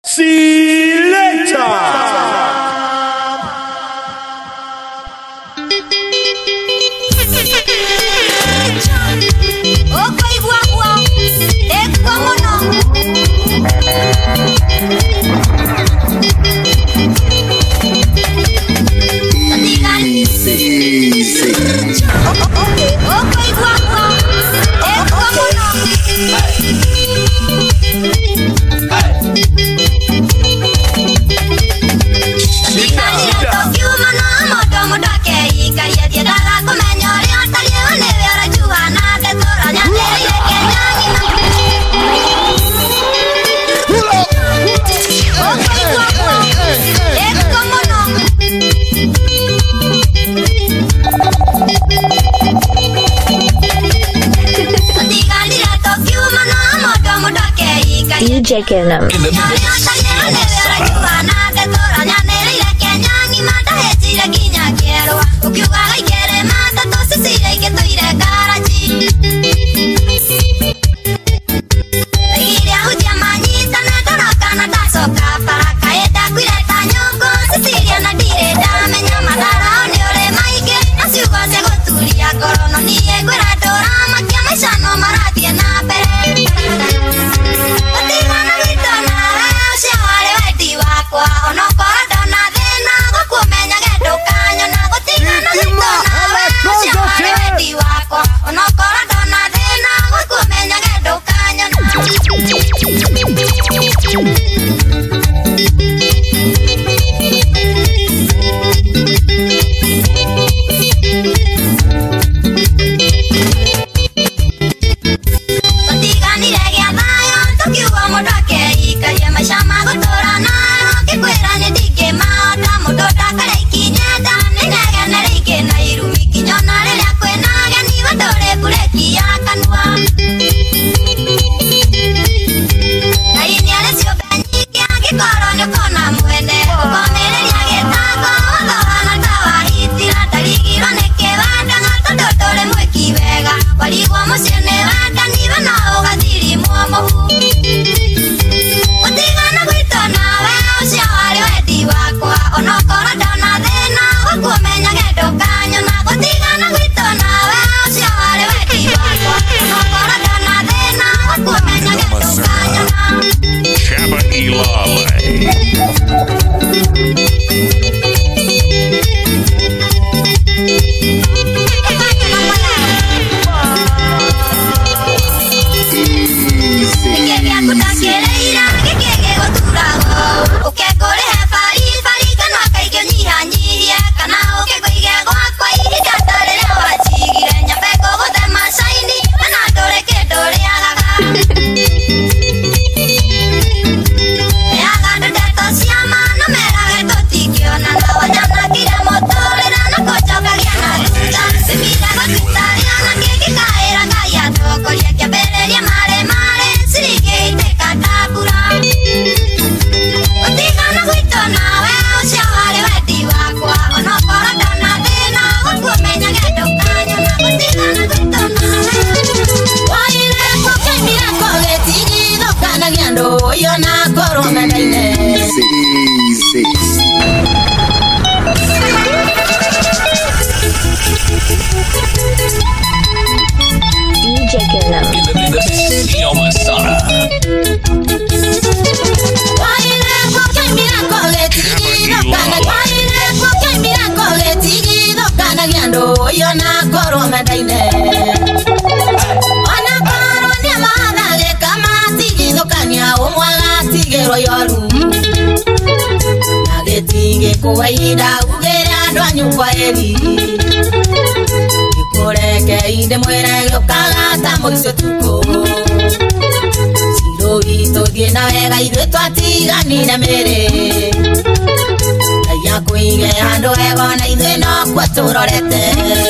See you later. DJ Kennam. Kuwaida ugera ndwanyu kwa eri ikoreke inde mwera yokaga tamoiso tuko siro itogie na wega itwe twatiganire mere ya kuige ando ego na itwe no kwaturorete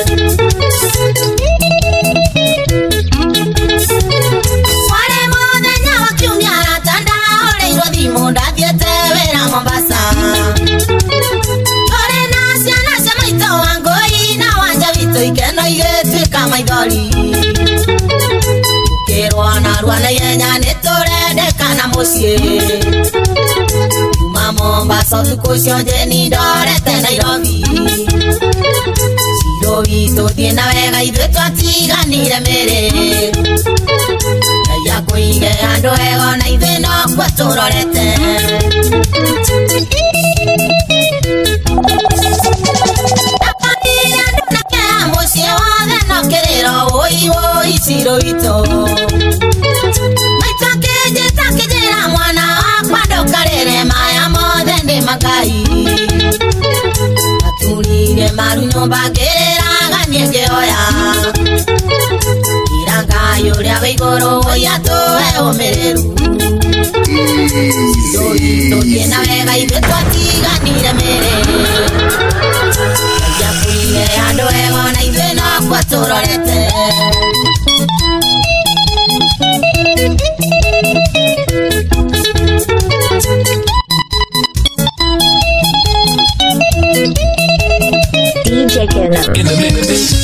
wale muthenya wa kiumia tanda ore irothimo ndathiete wera Mombasa ikeno igetuika maithori ukirwana rwana yenya niturendekana mucii so tukucio jeni ndorete Nairobi Cirobi tuthie na wega ithuĩ twatiganire mĩrĩ Ngai akũige andũ ega na ithuĩ nokuo tũrorete Tapanire andũ na kea mũciĩ wothe no kĩrĩro woi woi Ciroitũ Takijira mwana wakwa ndokarĩre maya mothe ndĩ Makai Aturire maru nyũmba ngĩrĩraga niĩ ngĩoya Ira Ngai ũrĩa wĩ igũrũ woia tũhe ũmĩrĩru Tũthiĩ na wega ithuĩ twatiganire mĩrĩ Ngai akũige andũ ega na ithuĩ nokuo tũrorete DJ Killer. In the mix.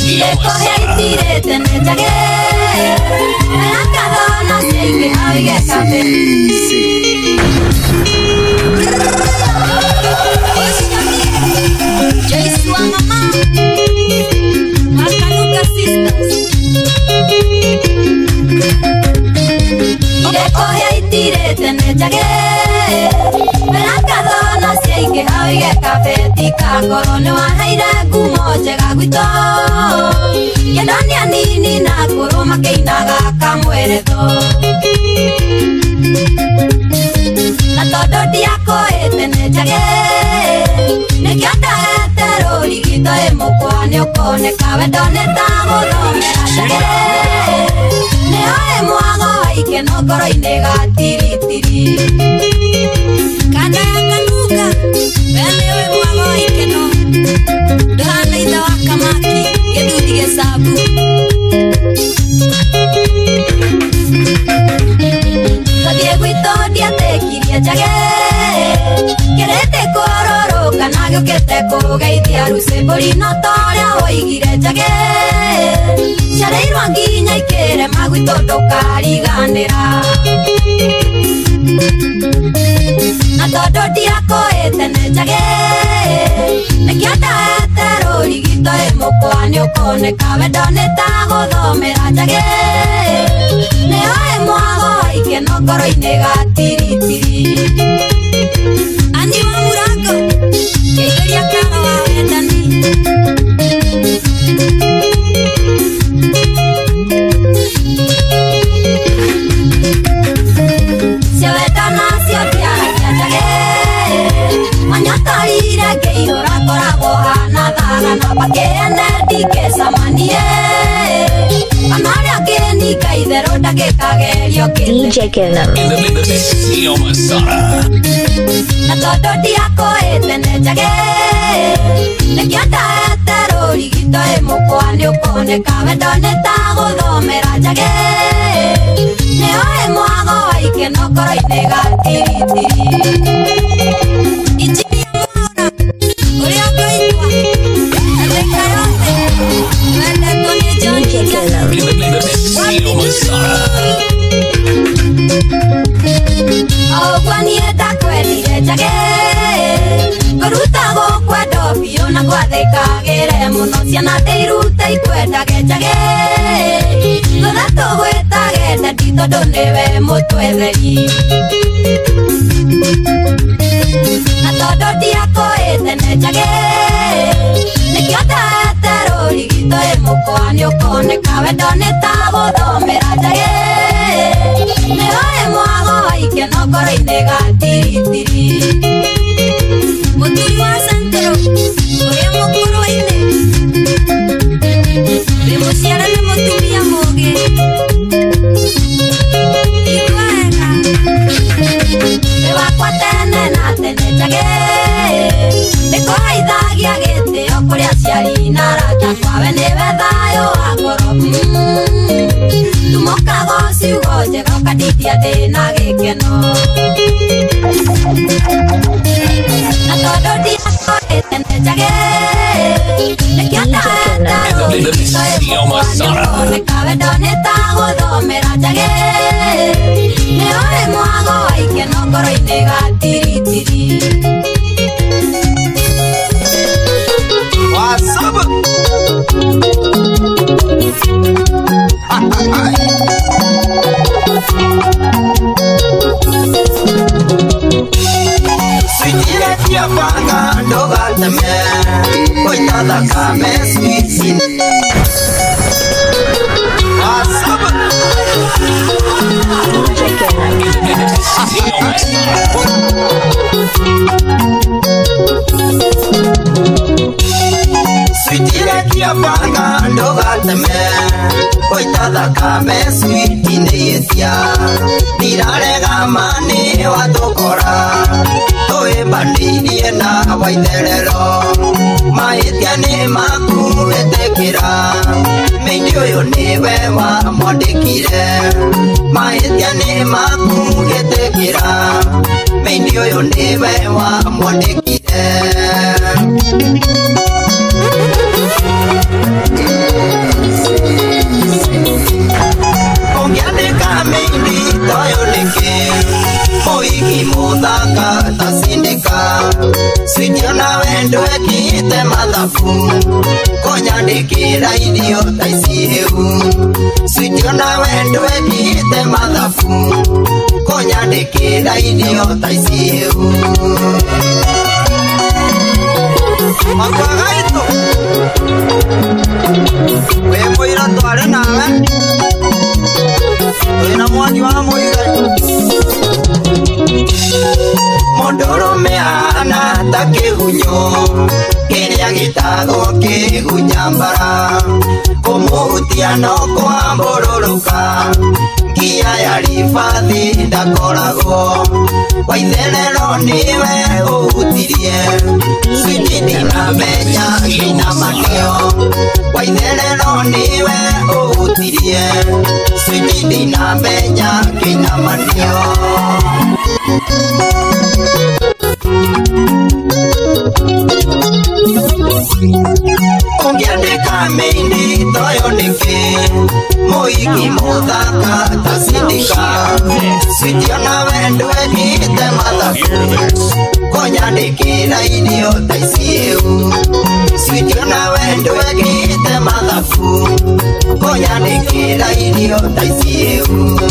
Korone wahaire ngumo njega gwitũ Kĩndoni anini na akũrũ makĩinaga kamweretho Na tondũ ndiakũĩte nĩ njage Nĩkĩo ndahete rũrigito ĩmũkwa nĩũkoneka we ndoneta gũthomera njage Nĩyo ĩmwago wa ikeno ngoro-inĩ gatiritiri Kanda ya kanuka we nĩwe mwago wa ikeno Ndũhana ithe wa kamaki gĩthuthi gĩcambu Tũthiĩ gwitũ ndietĩkirie njage Kĩrĩte kũrũrũka na gĩũkĩte kũgeithia Rucĩ mbũri no torĩa woigire njage Ciarĩirwo nginya ikĩrema gwitũ ndũkariganĩra Na tondũ ndiakũĩte nĩ njage Nĩkĩo ndahete rũrigito ĩmũkwa nĩũkoneka we ndoneta gũthomera njage Nĩyo ĩmwago wa ikeno ngoro-inĩ gatiritiri Ani wa Mũrango Kĩihũria karo wa wendani Cio wendo nacio ndiaragia njage Manyatarire ngĩihũra ngoragwo hana thagana Pakĩene ndingĩcamanie Kana arĩa ngĩninga itherũ ndagĩkagerio DJ Killer. In the mix. Neo Masada. Na tondũ ndiakũĩte nĩ njage Nĩkĩo ndahete rũrigito ĩmũkwa nĩũkoneka we ndoneta gũthomera njage Nĩyo ĩmwago wa ikeno ngoro-inĩ gatiritiri Injini ya Mwaũra ũrĩa ngũigua Amerika yothe wendetwo nĩ John Killer In the mix. Neo Masada. Ũguo niĩ ndakwendire njage Ngũruta gũkwenda biũ na ngwathĩkagĩre mũno Ciana ndĩirute ikwendage njage Ngũtha tũgwĩtage ndati tondũ nĩwe mũtwetheri Na tondũ ndiakũĩte nĩ njage Nĩkĩo ndahete rũrigito ĩmũkwa nĩũkoneka we ndoneta gũthomera njage Nĩyo ĩmwago wa ikeno ngoro-inĩ gatiritiri Mũturi wa Centro ũrĩa mũkũrũ-inĩ Wĩ mũciare nĩ mũtumia mũũgĩ Igua wega Wĩ wakwa tene na tene njage Nĩkũhaithagia gĩtĩo kũrĩ aciari na arata kwawe nĩwe thayũ wa ngoro Tumokaga ciugo njega ũkandithia ndĩna gĩkeno Na tondũ ndiakũĩte nĩ njage Nĩkĩo ndahete rũrigito ĩmũkwa nĩũkoneka we ndoneta gũthomera njage Nĩyo ĩmwago wa ikeno ngoro-inĩ gatiritiri panga ndogateme koita thakame sweet asaba Sweetie panga ndogateme koita thakame sweet neyetia dirarega mani watokora toe bandirie na waitherero maetia ni makuetekira meindi uyu niwe wa mwandikire maetia ni makuetekira meindi uyu niwe wa mwandikire Ongiandika meindi toyo niki Moiki muthaka tasindika Sweetie ona wendo ekite mathabu Konyandikira irio taiciu Sweetie ona wendo ekite mathabu Konyandikira irio taiciu Makwagaito we moira tware nawe wina mwaki wa muigai mondorume ana ta kihunyo kiria gitago kigunyambara kumuhutia no kwambururuka ngia ya ribathi ndakoragwo waitherero niwe uhutirie Sweetie ndinamenya ngina manio waitherero niwe uhutirie Sweetie ndinamenya ngina manio Ongiandika meindi toyo niki Moiki muthaka tasindika Sweetie ona wendo ekite mathabu Konyandikira irio taiciu Sweetie ona wendo ekite mathabu Konyandikira irio taiciu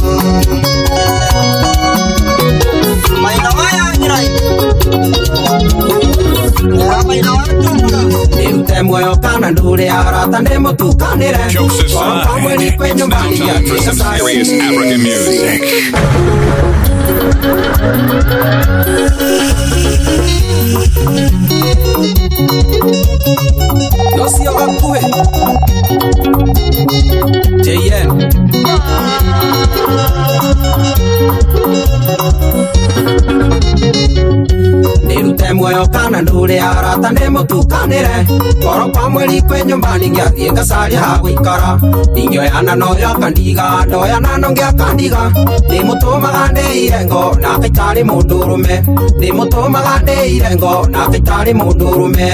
Maina waya nyirai Maina watu Nirute moyo kana ndure arata ndemo tukanire Jokes aside, it's now time for some serious African music. Yosio Gakue JN Nirute moyo kana ndure arata ndemo tukanire Koro kwa mweri kwe nyumbani ngiathie ngacaria ha guikara Ingioyana noyo kandiga ndoyana no ngiakandiga Ndimutumaga ndeire ngo nake itari mundurume Ndimutumaga ndeire ngo nake itari mundurume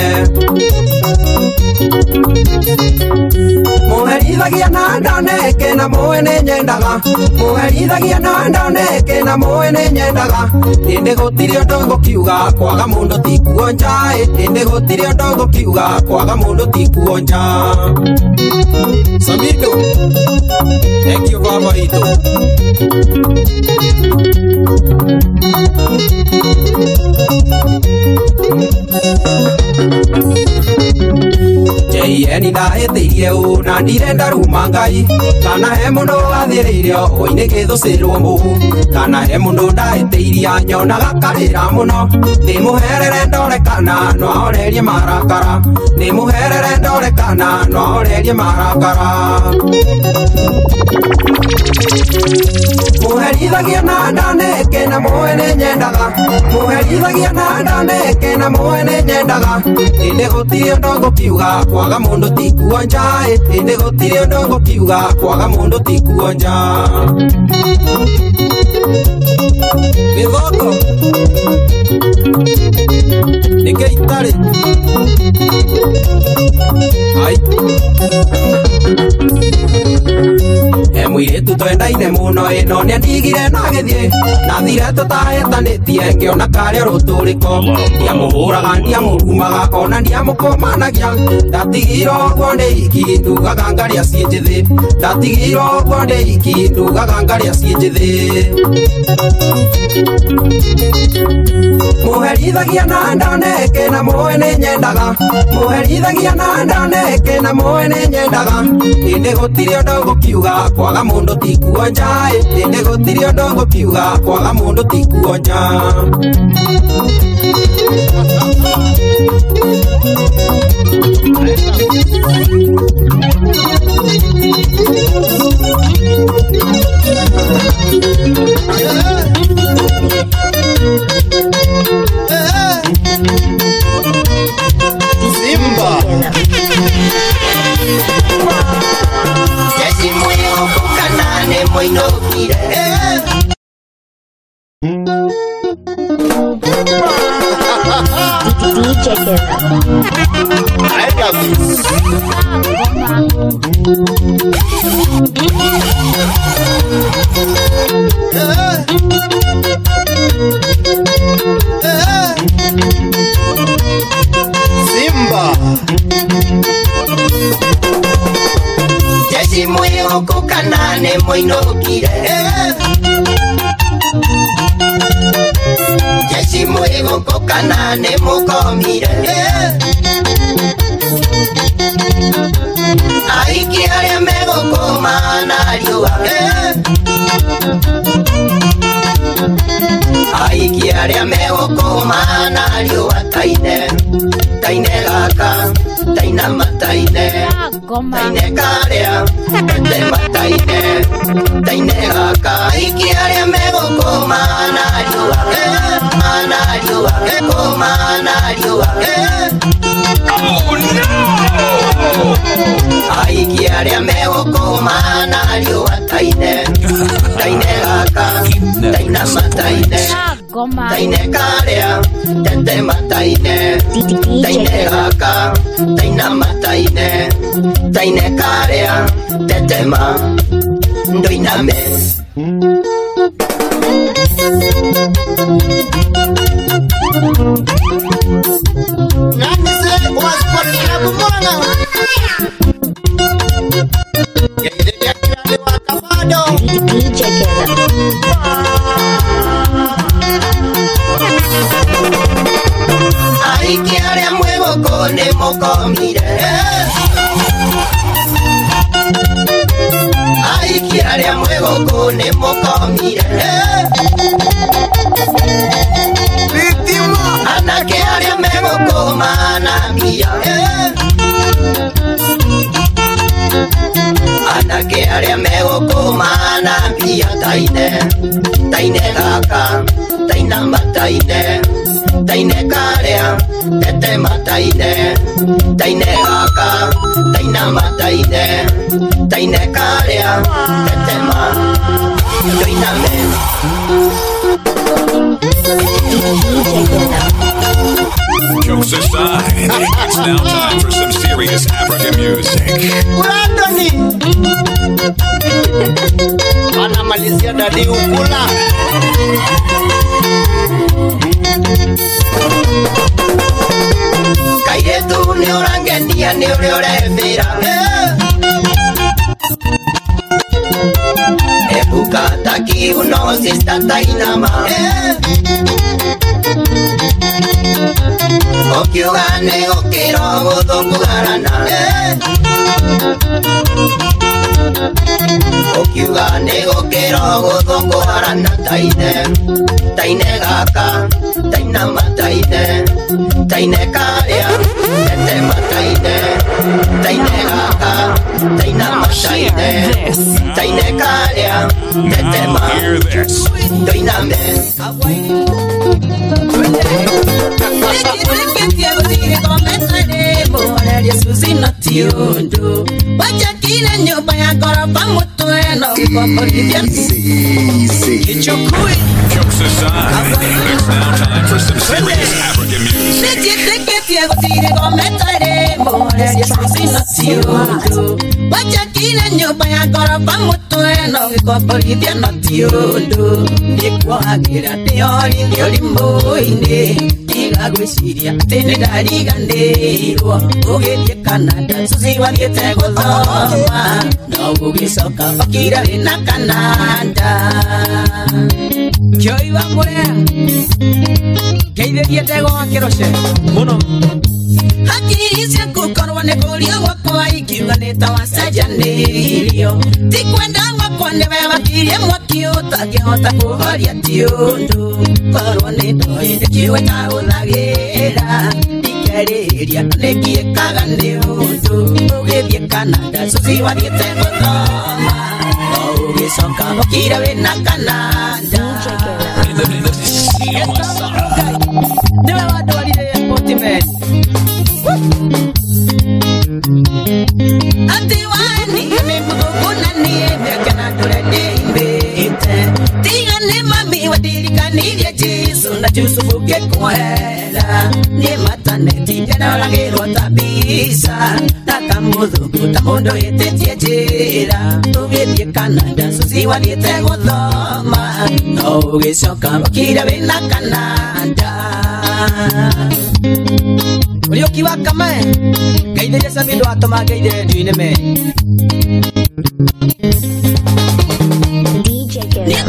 Muherithagia na ndaneke na muwe ni nyendaga Muherithagia na ndaneke na muwe ni nyendaga Indi gutiri undu ngukiuga kwaga mundu ti kuonja Indi gutiri undu ngukiuga kwaga mundu ti kuonja Samito Thank you baba ito JN ndahetirie u na ndirenda ruma ngai kana he mundu wathiriire oine githucirwo muhu kana he mundu ndahetiria nyonaga karira muno ndimuherere ndorekana no ahorerie marakara ndimuherere ndorekana no ahorerie marakara Muherithagia na ndaneke na muwe ni nyendaga Muherithagia na ndaneke na muwe ni nyendaga Indi gutiri undu ngukiuga kwaga mundu ti kuonja Indi gutiri undu ngukiuga kwaga mundu ti kuonja Githoko Nike itari Ai Mwiritu twendaine muno ino niandigire na githie na thire tutahitanitie ngiona karia ruturiko ndiamuhuraga ndiamurumaga kona ndiamukomanagia ndatigirwo guo ndi iki ndugaga ngaria ciĩ njĩthĩ ndatigirwo guo ndi iki ndugaga ngaria ciĩ njĩthĩ muherithagia na ndaneke na moe nĩ nyendaga muherithagia na ndaneke na moe nĩ nyendaga ĩndĩ gũtirĩ ũndũ gũkiuga kwaga mũndũ ti kuonja ĩndĩ gũtirĩ ũndũ gũkiuga kwaga mũndũ ti kuonja Simba Jesi moyo kukanane moino kire DJ Simba Jesi moyo kukanane moino kire Jesi moyo kukanane mukomire Aiki aria megokoma na riua Aiki aria megokoma na riua taine gaka taina mataine taine karia tete mataine taine gaka aiki aria megokoma na riua koma na riua Oh no! Aiki aria megokoma na riua taine gaka taina mataine taine karia tete mataine taine gaka taina mataine taine karia tete ma ndoiname Nani se wasporina kumona Yeye ndiye wakabado DJ Aiki aria mwegokone mokomire Aiki aria mwegokone mokomire Víctima Anake aria megokoma na mbia Anake aria megokoma na mbia taine gaka taina mataine taine karia tete mataine taine gaka taina mataine taine karia tete ma ndoiname Jokes aside, it's now time for some serious African music. Brandoni anamalizia dadi ukula Kairetu ni urangenia ni uri urevira Ebuka taki uno sista tainama Okiugane okiro guthungugarana Okiugane okiro guthungugarana taine gaka taina mataine taine karia tete mataine taine gaka taina mataine taine karia tete ma Hear this. ndoiname Wachakine nyumba ya ghorofa mutweno kukombolithia kichukui Jokes aside, it's now time for some serious African music. Nijiteketie gutire gometare moreria susina tiondo Wachakine nyumba ya ghorofa mutweno kukombolithia na tiondo Nikwagira ndiori ndiori moine Igagwiciria ati nindariganirwo Ugithie Canada Suzi wathiete guthoma No gugicoka bakira wina Canada Kioi wa murea Keithe Ndiririe ndego akiroshe muno Hakiri ciaku korwo nĩ kũria gwakwa ingiuga nĩ ta wacenjanĩirio ti kwenda gwakwa nĩwe wakirie mwaki ũtangĩhota kũhoria ti ũndũ korwo nĩ ndoĩ nĩkiuĩ ta ũthagĩra ikerĩria nĩngiĩkaga nĩ ũndũ ũgĩthiĩ Canada Suzi wathiĩte gũthoma no ũgĩcoka ũkire wĩna Canada ndiwe wadwarire ultimate Ati wani ni muguna ni mekana dole mbete Tiga ni mami wadirikanirie Jesu na Yusufu gekwela Ni mataneti jana olagirwa tabisa Takamudhuku tamundo yetetie jira Ugithie Canada Suzi wathiĩte gũthoma No ũgĩcoka wakire wĩna Canada Ulioki wakame Gaide sabido atoma gaide duine me DJ Killer.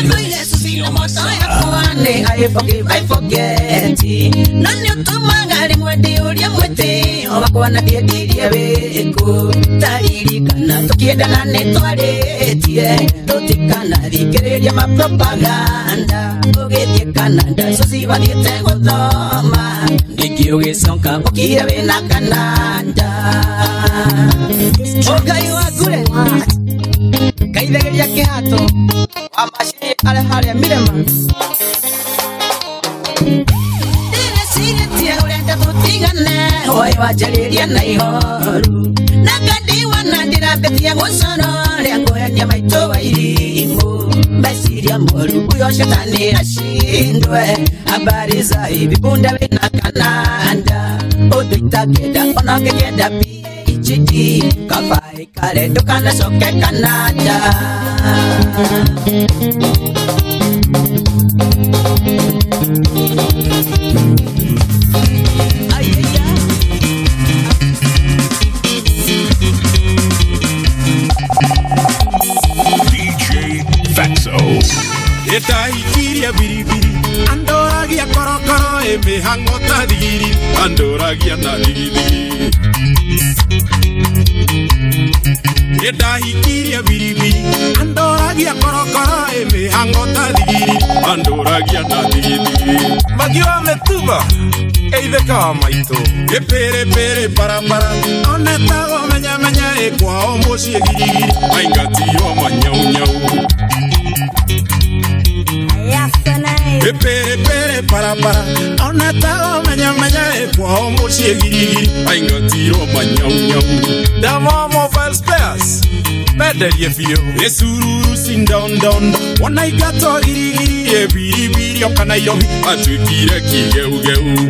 I forget Nani utumanga limwedi ulia mwete Wakwa na diediria weku Taririkana tukienda nane twaretie Tutikana thikiriria mapropaganda Ugithie Canada Suzi wathiĩte gũthoma Ningĩ ũgĩcoka ũkire wĩna Canada Ũgai wakure Ngaithegeria kĩhato Wamacini arĩa harĩa Mirema Ndĩreciria ũrenda tũtigane Hoĩ wanjarĩria na ihoru Na ngandiwa na ndĩrambetia gũcoro Rĩa kũhenia maitũ wa irimũ Meciria moru huyo shetani ashindwe Habari za hivi punde wĩna Canada Ũndũ itakenda ona ngĩkenda PhD Kabai kale ndũkanacoke Canada Etahikiria biribiri Andoragia korokoro Emehango tadigiri Andoragia na digidigi Etahikiria biribiri Andoragia korokoro Emehango tadigiri Andoragia na digidigi Magiwa metuba Eitheka wa maito Epere pere para para Onetago menya menya Ekwao moshi egirigiri Aingatiro manyau nyau Pere pere para para Onetago menya menya Ekwao moshi egirigiri Aingatiro manyau nyau Damo mobile spares Mederie fio Esururu sin down down Wanaigato girigiri Ebiribiri okana yohi Atwikire kigeu geu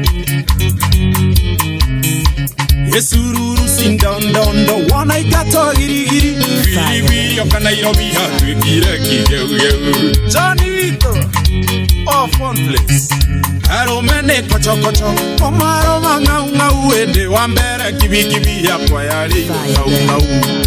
Esururu sin down down Wanaigato girigiri Ebiribiri okana yohi Atwikire kigeu geu Johnny Vito Off one place Aromene kocho kocho Omaro mangau ngau Ende wambere kibi kibi ya kwa yari ngau ngau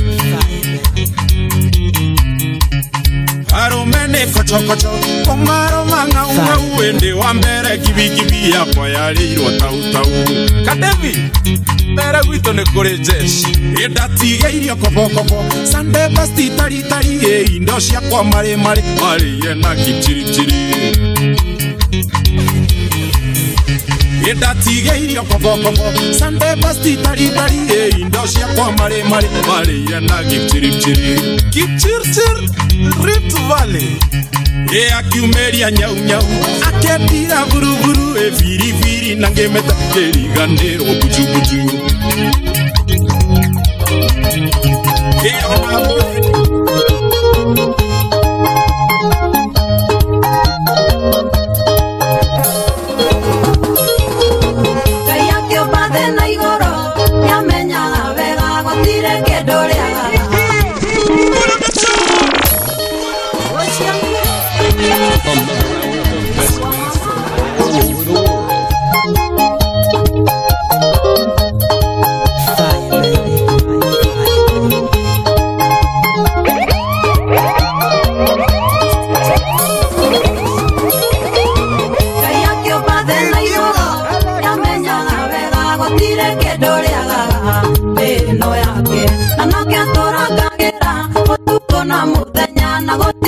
Aromene kocho kocho Omaro mangau ngau Ende wambere kibi kibi ya kwa yari tau tau Kadevi Bera gwito ne kore jeshi Edatiga irio kopo kopo Sande basti tari tari Indoshia kwa mare mare Mare yena kichiri chiri Edatiga irio kopo kopo Sande basti tari tari Indoshia kwa mare mare Mare yena kichiri chiri Kichir chir Rift Valley Akiumeria nyau nyau Akendira buru buru Viri viri nangemeta Keriganero buju buju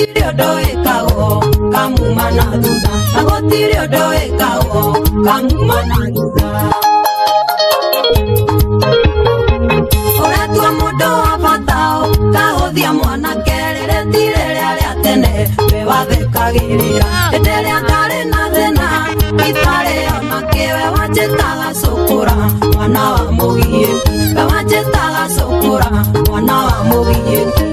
gotire ndoekago kamuma na thutha na gotire ndoekago kamuma na thutha Oretua mundu wa batao kahothia mwanake rĩrĩ ti rĩrĩa rĩa tene we wathekagĩrĩra hĩndĩ ĩrĩa ndarĩ na thĩna itarĩ ona kĩwe wanjĩtaga cũkũra mwana wa mũgiĩki we wanjĩtaga cũkũra mwana wa mũgiĩki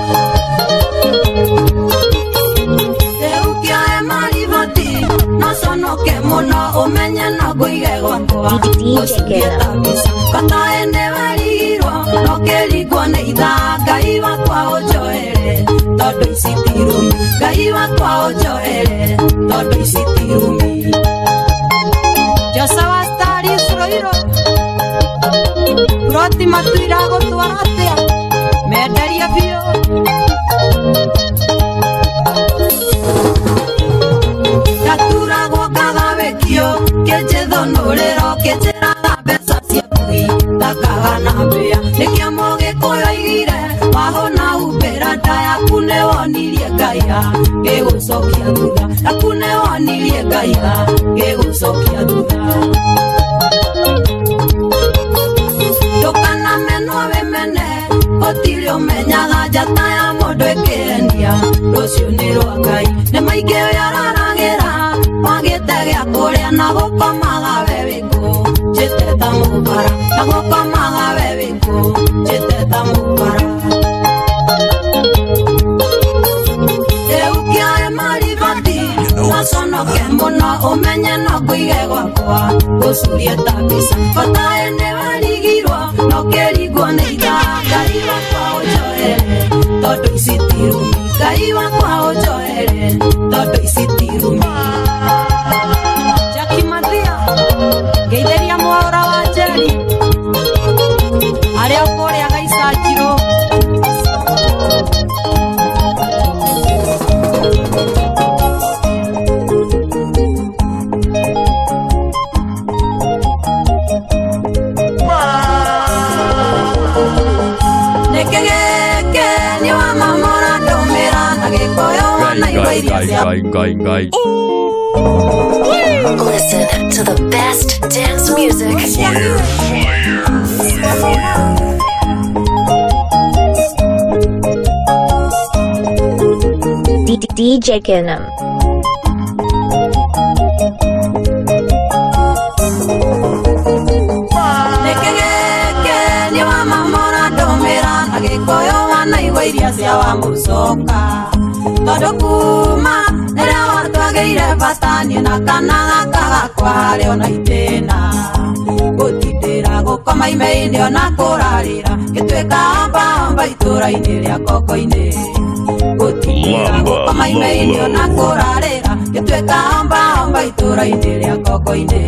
rĩu kĩoe mariboti no conoke mũno ũmenye no ngũige gwakwa gũcuria mbica kataende warigirwo no kĩringwo nĩ ithaa Ngai wakwa ũnjoere tondũ ici ti rumi Ngai wakwa ũnjoere tondũ ici ti rumi Joshua Stari Sroiro Proti matuira gũtwara atĩa menderia biũ Gaturagwo ngagawĩkio kĩnjĩthũnũrĩro kĩnjĩraga mbeca ciakui ndakaga na mbĩa nĩkĩo mũgĩkũyũ oigire wahũna umbĩra nda yaku nĩwonirie Ngai gĩgũcokia thutha yaku nĩwonirie Ngai gĩgũcokia thutha ndũkanamenwo wĩmene gũtirĩ ũmenyaga njata ya mũndũ ĩkĩhenia rũciũ nĩ rwa Ngai nĩ maingĩ ũyararagĩra wagĩte gĩa kũrĩa na gũkomaga we wĩkũ njĩte ta mũbara na gũkomaga we wĩkũ njĩte ta mũbara rĩu kĩoe mariboti naconoke mũno ũmenye no ngũige gwakwa gũcurie ta mbica bataĩ nĩ warigirwo no kĩringwo nĩ ithaa Ngai wakwa ũnjoere tondũ ici ti rumi Ngai wakwa ũnjoere tondũ ici ti rumi Jackie Mathia ngeithĩria mwaũra wa Njeri arĩa ũkũrĩa gaicajirwo Guy. Listen to the best dance music. Fire. DJ Kinam. Iria cia wa mucoka tondũ kuma rĩrĩa watwagĩire batani na kana gaka kwarĩ ona itĩna gũtindĩra gũkoma ime-inĩ ona kũrarĩra gĩtuĩka amba itũra-inĩ rĩa Koko-inĩ gũtindĩra gũkoma ime-inĩ ona kũrarĩra gĩtuĩka amba itũra-inĩ rĩa Koko-inĩ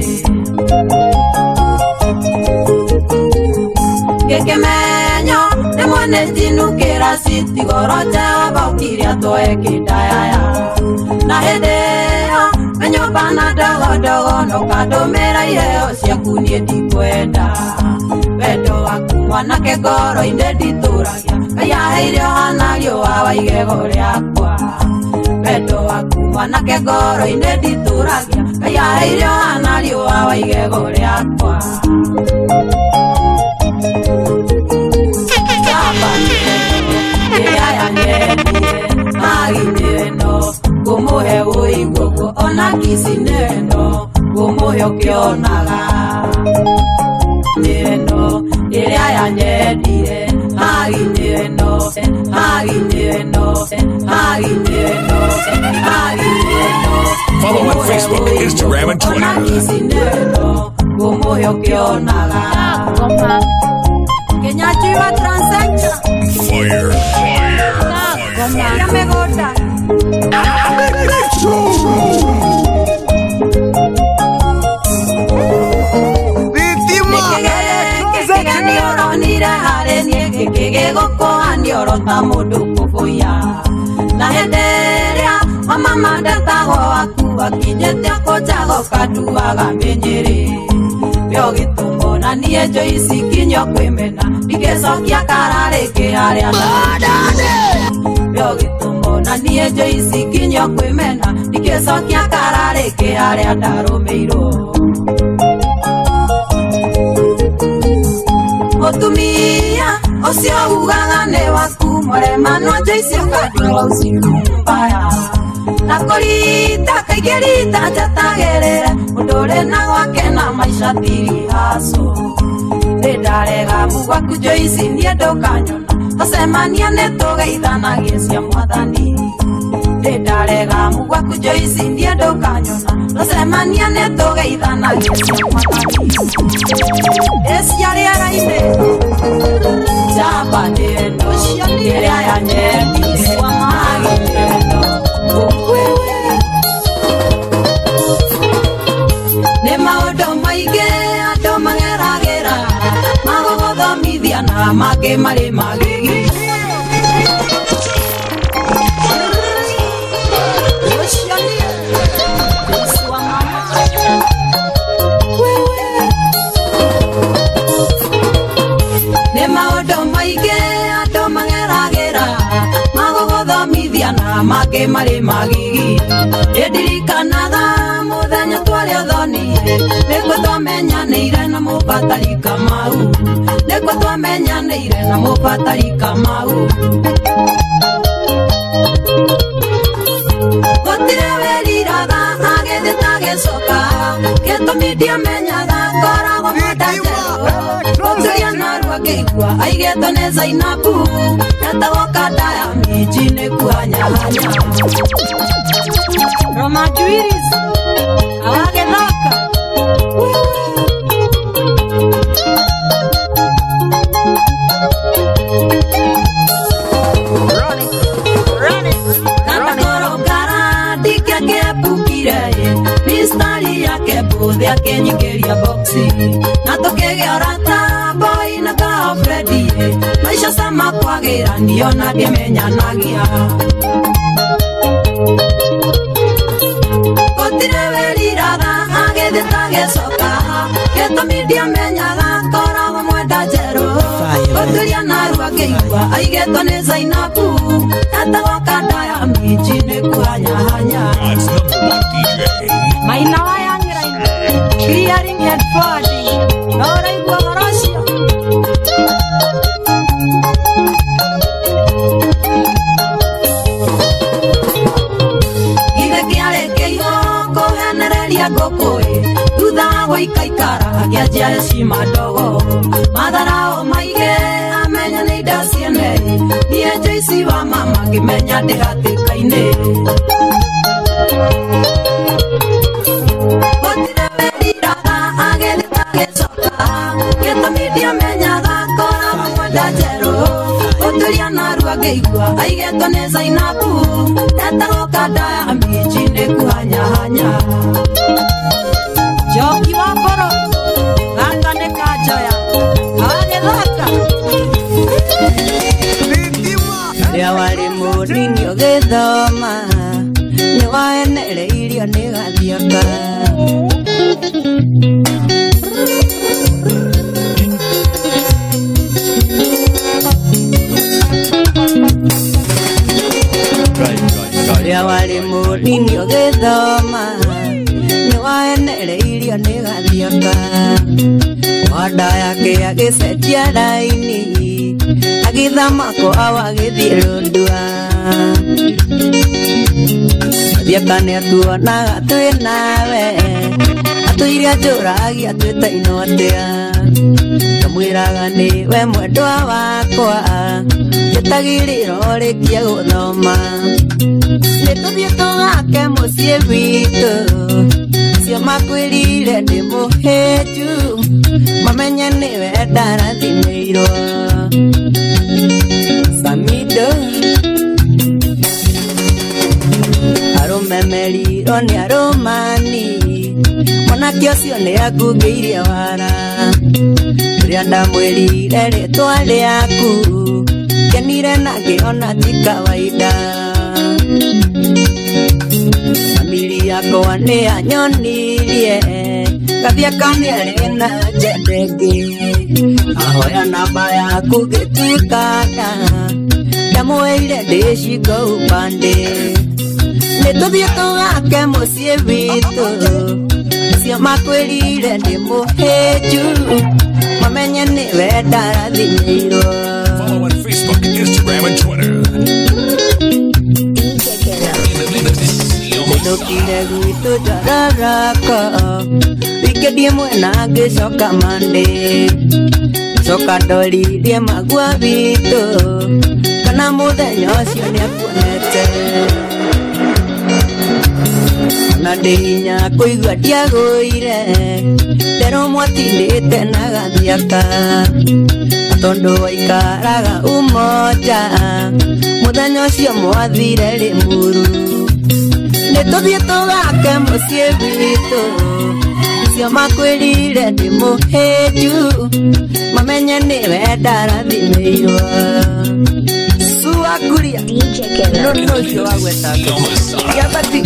gĩkĩmenyo rĩmwe nĩ njinukĩra citigoro Jehova ũkĩrĩa twekĩndayaya na hĩndĩ ĩyo menyũmba na ndogondogo nokandũmĩra iheo ciaku niĩ ndikwenda wendo waku mwanake ngoro-inĩ nditũragia Ngai aheire ũhana riũa wa igego rĩakwa wendo waku mwanake ngoro-inĩ nditũragia Ngai aheire ũhana riũa wa igego rĩakwa Gũmũhe ũiguo ona kisi neno gũmũhe ũkĩonaga neno ĩrĩa yanyendire agineno Follow on Facebook, Instagram and Twitter. Kisi neno gũmũhe ũkĩonaga Kenya Chiva Transaction Fire. Ya me gusta ta mũndũ kũbũya na hĩndĩ ĩrĩa mama ndetagwo waku akinyĩte kũnjago kanduaga mĩnyĩrĩ wĩo gĩtũmo na niĩ Joyce kinyo kwĩmena ndingĩcokia kararĩkĩ harĩa wĩo gĩtũmo ona niä njå ici kinya kwä mena ikä cokia kararä kä arä a ndarå mä irwo må tumia å cio ugaga nä waku morema no njå icio kandå uciumbaya na kå rita kaingä rita njatagä rä re å ndå rä na gwake na maica thiri haco ndä ndarega mugwaku njå ici niä ndå kanyona tåcemania nä tå geithanagie cia mwathani ndä ndarega mugwaku njå ici niä ndå kanyona tåcemania nä tå geithanagie cia mwathani cia rä ara-inä njamba ndä ndo ä rä a yanyendire magä nä maå ndå maingä andå mageragä ra magågåthomithia na mangä marä magä gi nä maå ndå maingä andå mageragä ra magågåthomithia na mangä marä magä gi ä ndirikanaga må thenya twarä othoniä nä guo twamenyanä ire na må batarika mau nä guo twamenyanä ire na må batarika mau gũtirĩ wĩriraga agĩthĩ tagĩcoka gĩtũmi ndiamenyaga ngoragwo mwenda njerũ gũturia narua ngĩigua aigĩtwo nĩ Zainabu etagwo Kandaya minji nĩ kuhanyahanya Roma Juiris awagĩthaka Mbũthĩ akĩnyingĩria boxi na tũkĩgĩa rata boy na girlfriend maica sama kwagĩranio na ndĩmenyanagia gũtirĩ wĩriraga agĩthĩ tagĩcoka gĩtũmi ndiamenyaga ngoragwo mwenda njerũ gũturia narua ngĩigua aigĩtwo nĩ Zainabu etagwo Kandaya minji nĩ kuhanyahanya Maina waya clearing head body ahora igual Marosia ide kiale que yo cohenereria gokoe duda goikaikara akiajia heshima dogo madharao maige amenya ni dasiene nie joisi wa mama kimenya ndigatikaine ngĩigua aigĩtwo nĩ Zainabu etagwo Kandaya minji nĩ kuhanyahanya Njoki wa Mbũrũ gaka nĩ kanjoya agĩthaka rĩrĩa warĩ mũnini ũgĩthoma nĩ waenereirio nĩ gathioka rĩrĩa warĩ mũnini ũgĩthoma nĩ waenereirio nĩ gathioka wanda yake agĩcenjia raini agĩthama kwao agĩthiĩ Rũndua gathioka nĩ atuonaga twĩ nawe atũire njũragia twĩta inotĩa kamwĩraga nĩwe mwendwa wakwa gĩtagĩrĩro rĩkie gũthoma nĩtũthiĩ tũgake mũciĩ witũ acio makwĩrire ndĩ mũhĩnju mamenye nĩwe ndarathimĩirwo Samido arũme merirwo nĩ arũmani mwanake ũcio nĩ akungĩirie wara rĩrĩa ndamwĩrire rĩtwa rĩaku kenire na ngĩona ti kawaida famili yakwa nĩ yanyonirie Gathiaka nĩ arĩ na njendengĩ ahoya namba yaku ngĩtuĩkana Ndamueire ndĩciko upande nĩtũthiĩ tũgake mũciĩ witũ cio makwĩrire ndĩ mũhĩnju mamenye nĩwe ndarathimĩirwo. Follow on Facebook, Instagram, and Twitter. Nĩndũkire gwitũ njararaka ingĩthiĩ mwena ngĩcoka mande coka ndoririe magua witũ kana mũthenya ũcio nĩakuonete na ndĩ hinya kũigua ndiagũire nderwo mwatindĩte na gathiaka tondũ waikaraga umoja mũthenya ũcio mwathire Limuru nĩtũthiĩ tũgake mũciĩ witũ cio makwĩrire ndĩ mũhĩnju mamenye nĩwe ndarathimĩirwo. Suakuria nũndũ ũcio wagwetanga gĩabati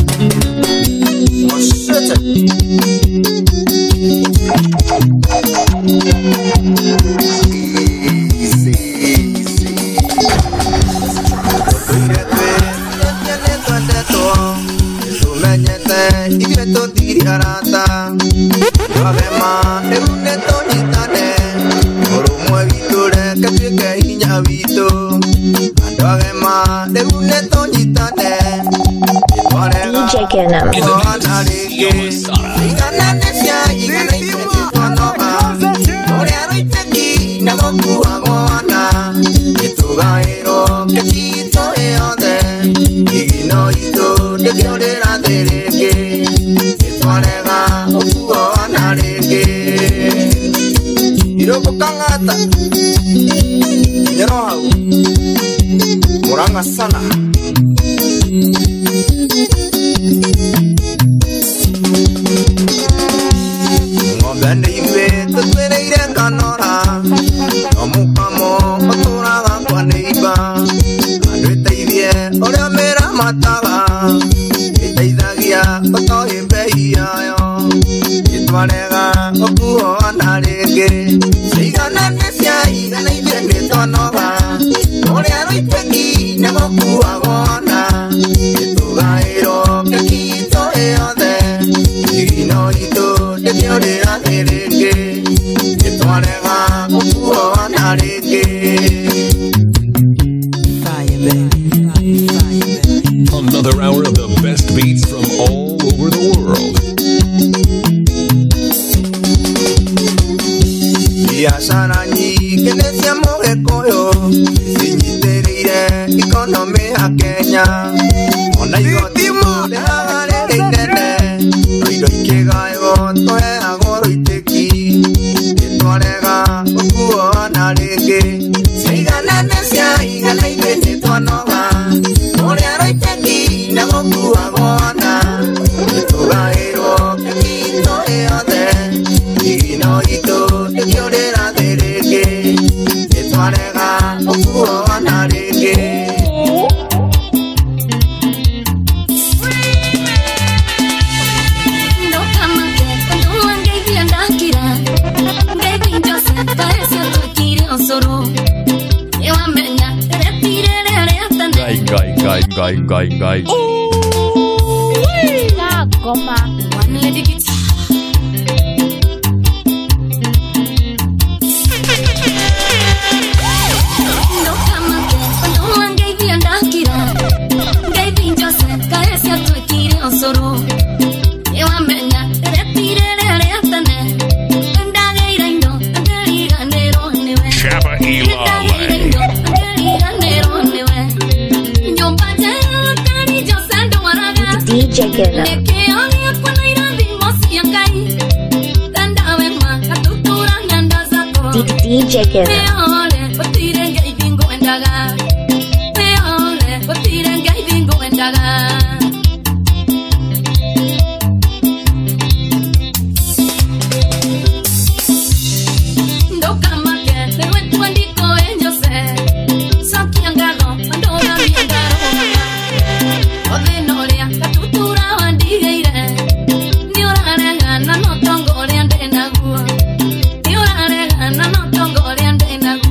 ithuĩ tũthiri arata twagema rĩu nĩtũnyitane ũrũmwe witũ reke tuĩke hinya witũ andũ agema rĩu nĩtũnyitane twarega ona rĩngĩ iganane cia igana ithuĩ twanoga ũrĩa rũitĩki na gũkuagwo wana nĩtũgaĩrwo kĩkitũ ĩyothe igino itũ nĩkĩo rĩrathĩrĩngĩ nĩtwarega ũkuo wana rĩngĩ irũkũ kang'ata nyero hau mũrang'a sana ng'ombe nĩ ithuĩ tũtwereire nganora no mũkamo ũtũraga kwa nĩimba andũ ĩteithie ũrĩa mĩramataga ĩteithagia ũtoĩ mbei yayo nĩtwarega ũkuo ona rĩngĩ cigana nĩ cia igana ithuĩ nĩtwanoga ũrĩa rũitĩki nĩ gũkuagwo ona nĩtũgaĩrwo kĩkitũ ĩyothe igino itũ nĩkĩo rĩrathĩrĩngĩ nĩtwarega ũkuo ona rĩngĩ. Another hour of the best beats from all over the world. Biacara nyingĩ nĩ cia mũgĩkũyũ cinyitĩrĩire ikonomĩ ya Kenya ona igoti rĩhaga rĩrĩ inene no indo ikĩgaywo tũheagwo rũitĩki nĩtwarega ũkuo ona rĩngĩ cigana nĩ cia igana ithuĩ nĩtwanoga ũrĩa rũitĩki na gũkuagwo ona nĩtũgaĩrwo kĩkitũ ĩyothe igino itũ nĩkĩo rĩrathĩrĩngĩ nĩtwarega ũkuo ona rĩngĩ. Gai. Goma. One lady gets no come again, no one gave you a dakira. Gave in Joseph, Kaesia to a kiri on soro. You are mena, retire reatane. And I know, and there is a nero anyway. Shabba DJ Kena. DJ Kena. No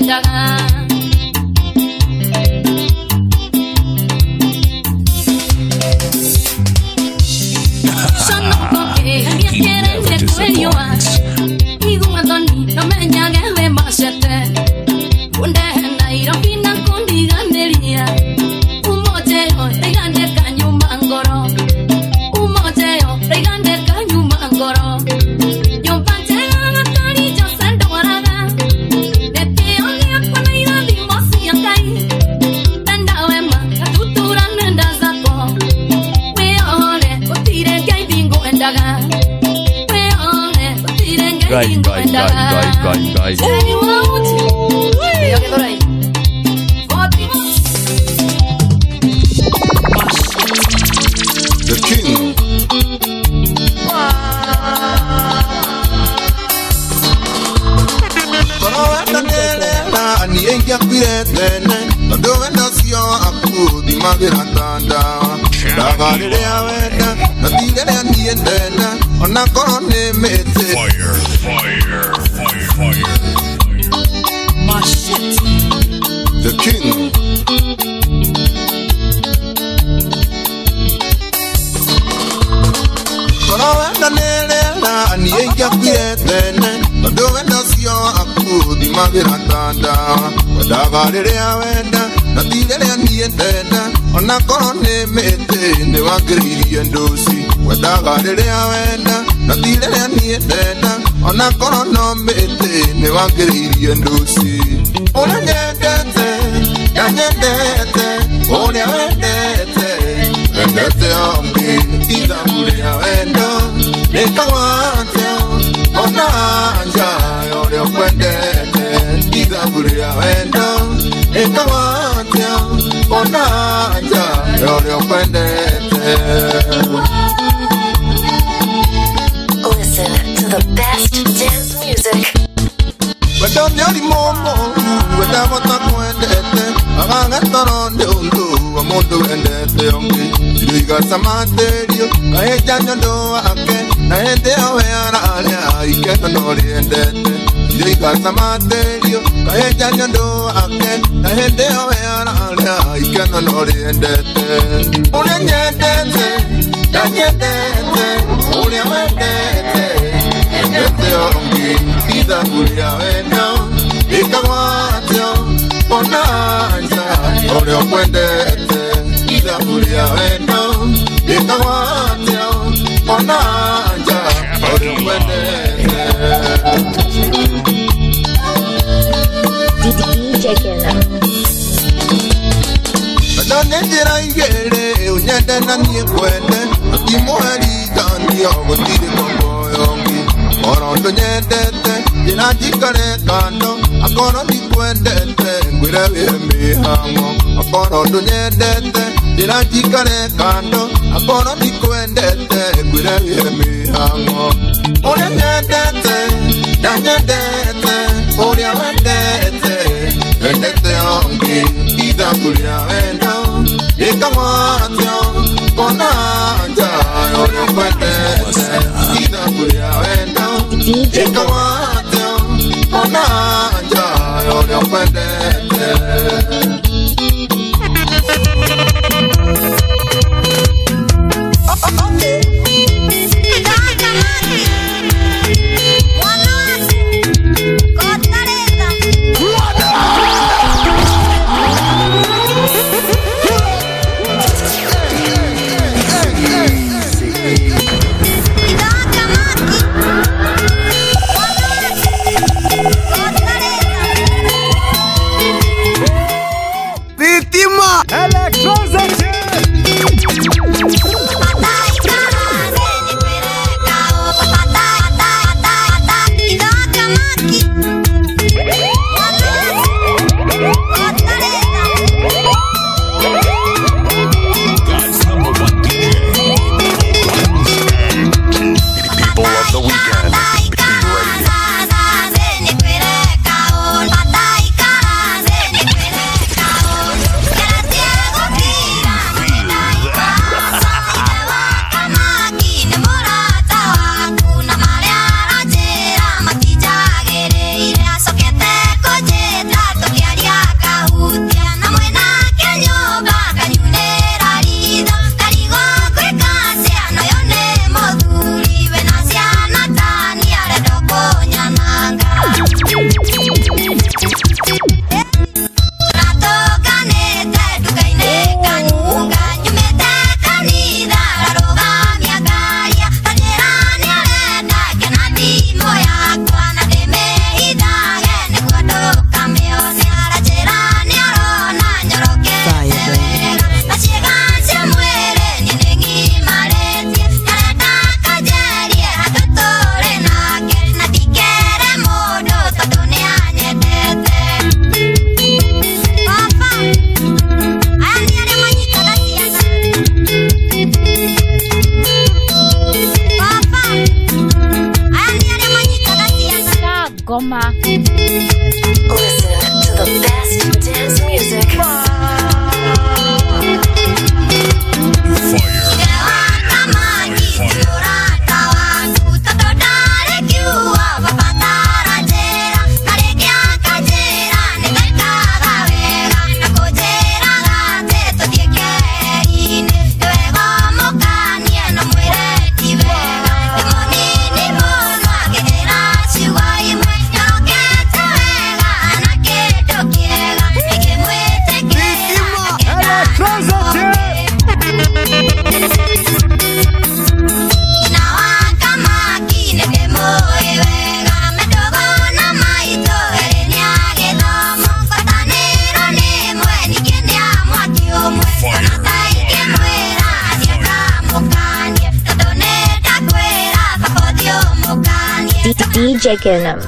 endaga. Sono poche, mi quieren de cuello y guardoni no me llague de masete. Undena iro fina con diganería. Un moteo regande caño mangoro. Un moteo regande caño mangoro. Yo pantera la carilla sendo araga. De te odia con ida di mosi angai. Tanda wema tutura nenda zako. We ole otire gai bingo endaga. We ole otire gai bingo endaga. Yo quedo ahí. The king. Ni engia piretene ndo wenda sio aku di magirandanda dagalele awenda na tigele niendena ona korone mete fire my shit the king korowenda nelela ni engia piretene ndo wenda sio aku di magirandanda dagalele awenda na tigele niendena ona korone mete ne wagiririe ndosi dagalele awenda na tigele niendena ona korono mete ne wagiririe ndosi ona nyendete ya nyendete ona wendete endete ombi idamule awenda nekawante ona anja yore kwendete idamule awenda nekawante ona anja yore kwendete. Listen to the best dance music. Wenda nyari momo, wenda wata kwendete, aganga toronde undu, amondo wendete ongi. Iliga samaterio, kaeja nyondo ake, na ende awera alea, ike nori endete. Iliga samaterio, kaeja nyondo ake, na ende awera alea, ike nori endete. Ule nyendete, ya nyendete, ule wendete, endete ongi. Ida kulia wendo, ikawatyo, onanja, ore okwendete. Ida kulia wendo, ikawatyo, onanja, ore okwendete. DJ Killer. Adone jira igere, unyende na niye kwende, akimoheri gandhi ogotiri kombo yongi. Orondo nyendete, jina jikare kando, akono di kwendete, ngwira mihango. Akorondo nyendete, jina jikare kando, akono di kwendete, ngwira mihango. Ore nyendete, ya nyendete, ore wendete, wendete ongi, ida kulia wendo, ikamwatyo, konanja, ore kwendete, ida kulia wendo. Ikawatyo, onanja, yore kwendete. Goma. Listen to the best dance music. DJ Kilnam.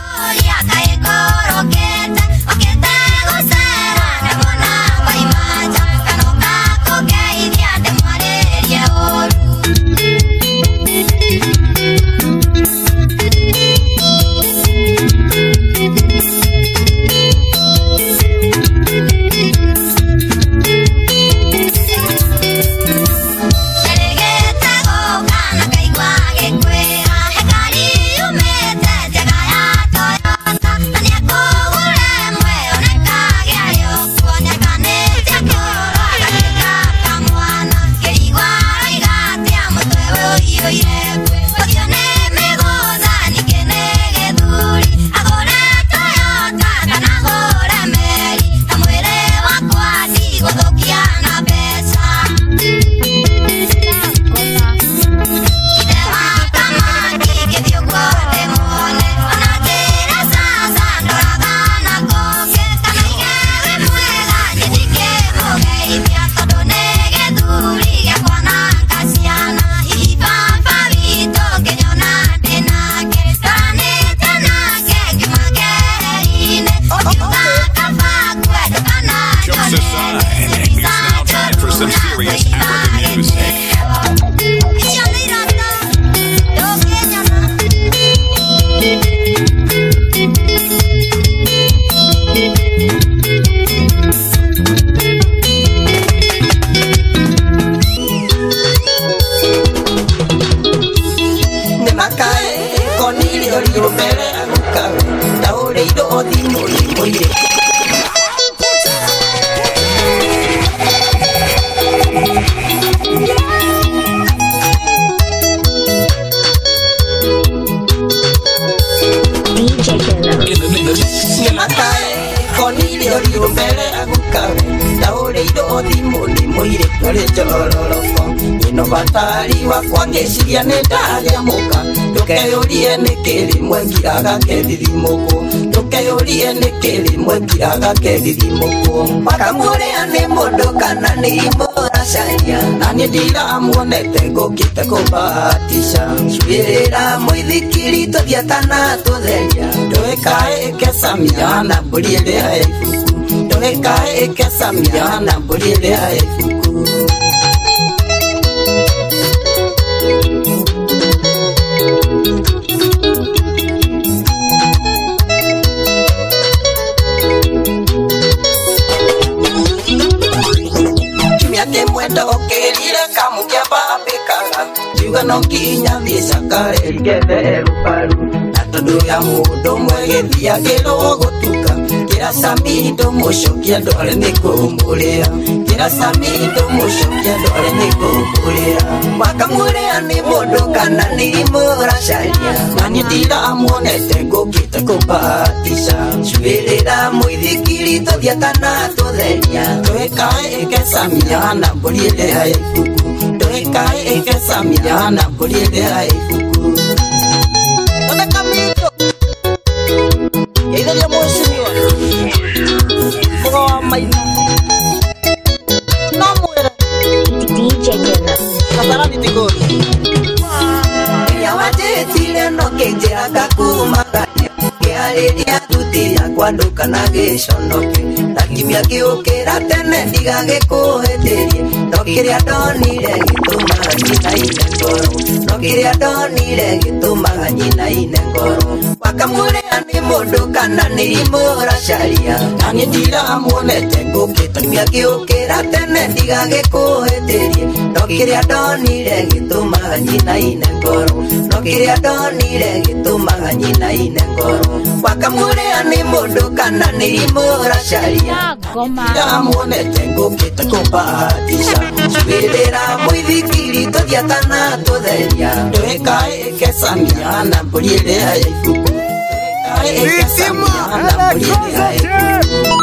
Wakamurea ni mundu kana ni imuracaria na ni ndiramuonete ngukite kubahatisha subirira muithikiri tuthiatana tutheria nduikae ikecamia na mburi iria ibuku nduikae ikecamia na mburi iria ibuku no kinya bisakare gebe ruparu atondo ya mudo mwegethia gero gotuka kira samido mushokia dole nikumburia kira samido mushokia dole nikumburia wakamurea ni mudo kana ni muracaria mani ndira amuonete ngukite kubahatisha subirira muithikiri tuthiatana tutheria twikae ikesamia na mburi iria ibuku twikae ikesamia na mburi iria ibuku ona kamito ile mheshimiwa kwa maina na muera DJ Kena kasarani tikoni ya wate tile no kenjera kakuma Ndariria tutiria kwanduka na giconoke Ndakimia giukira tene ndigagikuhitirie No kiria ndonire gitumaga nyina ine ngoro No kiria ndonire gitumaga nyina ine ngoro Wakamuria ni mundu kana ni imura caria Nani ndiramuonete ngukite Ndakimia giukira tene ndigagikuhitirie No kiria ndonire gitumaga nyina ine ngoro No kiria ndonire gitumaga nyina ine ngoro Wakamuria ni mundu kana ni imura caria Ndamuonete ngukite kubahatisha Subirira muithikiri tuthiatana tutheria Ndwikae ikesamia na mburi iria ya ibuku Ndwikae ikesamia na mburi iria ya ibuku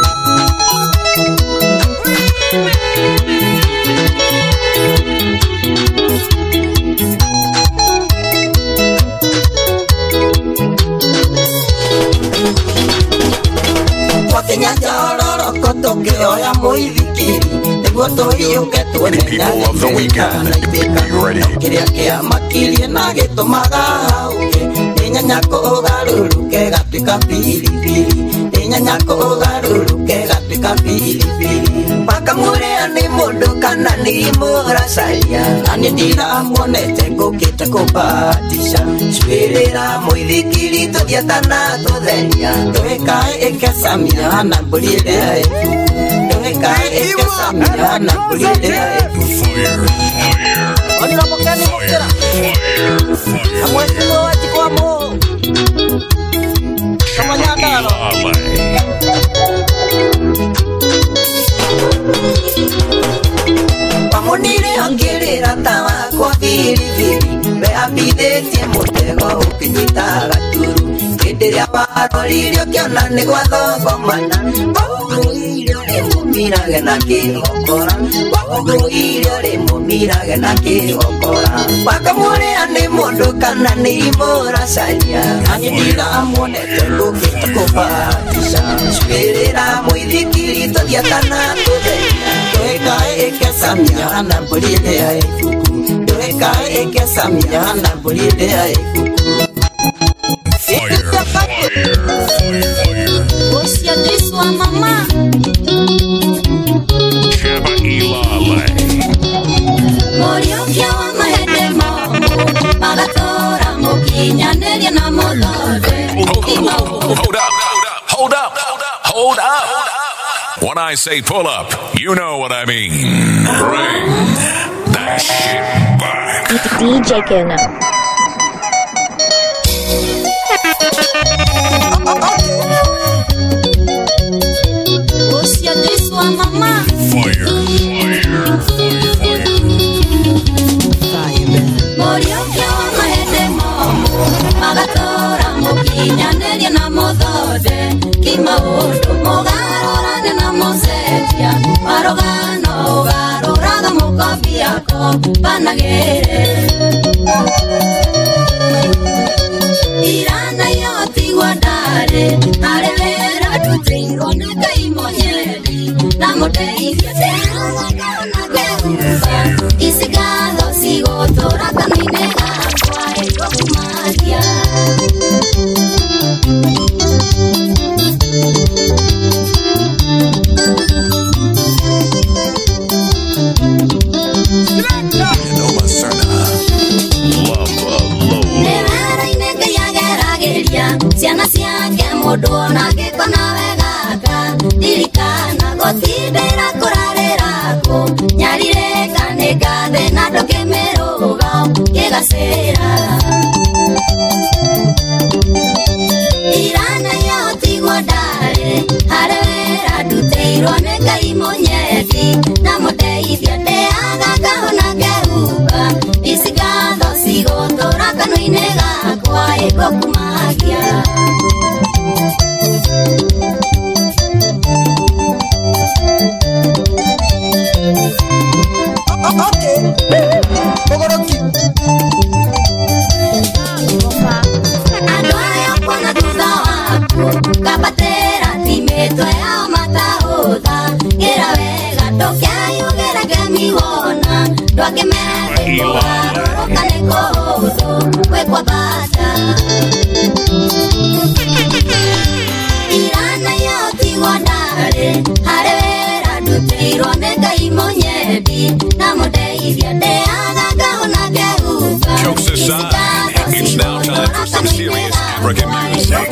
Kenya jororoko tukioya muithikiri niguo tuhiuke tuonenya kiria kia makirie na gitumaga hauke ninyanya kugaruruke gatuika pilipili ninyanya kugaruruke gatuika pilipili Wakamuria ni mundu kana ni imura caria Nani ndiramuonete ngukite kubahatisha Subirira muithikiri tuthiatana tutheria Ndwikae ikesamia na mburi iria ya ibuku Ndwikae ikesamia na mburi iria ya ibuku Onirabokeni mukira Amwesimo wachikwamo Kamanyandaro Pamunire ongirira tawa kwa biribiri We ambithitie mutego ukinyita gaturu Kindiria waroririo kiona ni gwathogomana Wauguirio rimumirage na kigokora Wauguirio rimumirage na kigokora Wakamuria ni mundu kana ni imura caria Nani ndiramuonete ngukite kubahatisha Subirira muithikiri tuthiatana tutheria Ndwikae ikesamia na mburi iria ya ibuku Ndwikae ikesamia na mburi iria ya ibuku Você disse sua mamã Chama Ilale. Morio kia wa mahede mo Magatora mo kinyaneria na molode Hold up. When I say pull up, you know what I mean. Bring that shit back. DJ Kena. Você disse sua mamã Fire. Morio kia wa mahede mo Magatora mo kinyaneria na molode Kimaudu mogarorane na mosetia Marogano garoraga mokobi yako Panagere Irana yoti guadare Arevera tutingo na kai monyeri Na moteithia teaga kaona keuza Isigado sigo toraka ninega Kwa ego kumagia Ciana ciake mundu ona gikona wegaka Dirikana gotindira kurarira ku Nyarire kane gathe na ndukimeruga kigacira Irana yotigwo ndare Hare wera nduteirwo nĩ Ngai mũnyethi Na mũteithia ndeaga kahona kehuba Isigatho cigũtũra kanua-inĩ gakwa ĩgũkumagia Andũ aya kwana thutha waku Kabatĩra timetwo yao matahũtha Gĩra wega ndũkĩayũgĩrage mĩwona Ndwakĩmere kũgarũrũka nĩ kũhũthũ Gwĩkwa bata African music.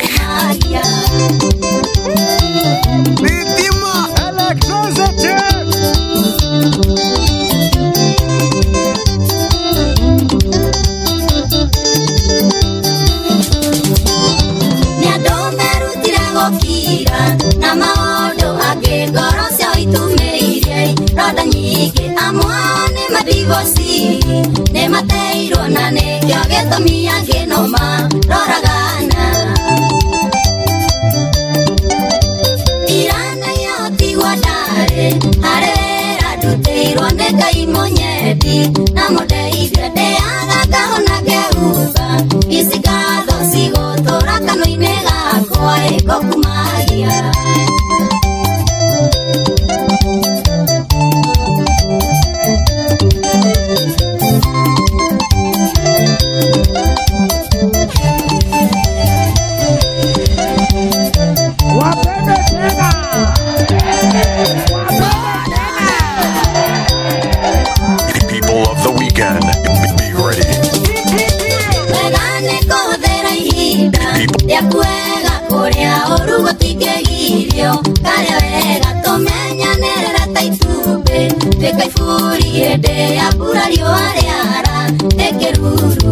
Víctima electricity. Na maondo ake ngoro cio itumĩrĩire ronda nyingĩ amwe nĩ madivosi nĩ mateirwo na nĩkĩo gĩtũmi angĩ no maroragana irana yotigwo ndarĩ harĩ wĩra ndutĩirwo nĩ Ngai mũnyendi na mũndeithia ndĩaga ngahona ngeuga ici ngatho cigũtũra kanua-inĩ gakwa ĩgokumagia People of the weekend, be ready. Yakuega kuria orugo tigegilio kare wega tomenyanerera taitumbe bekaifuri ede ya burario areara ekeruru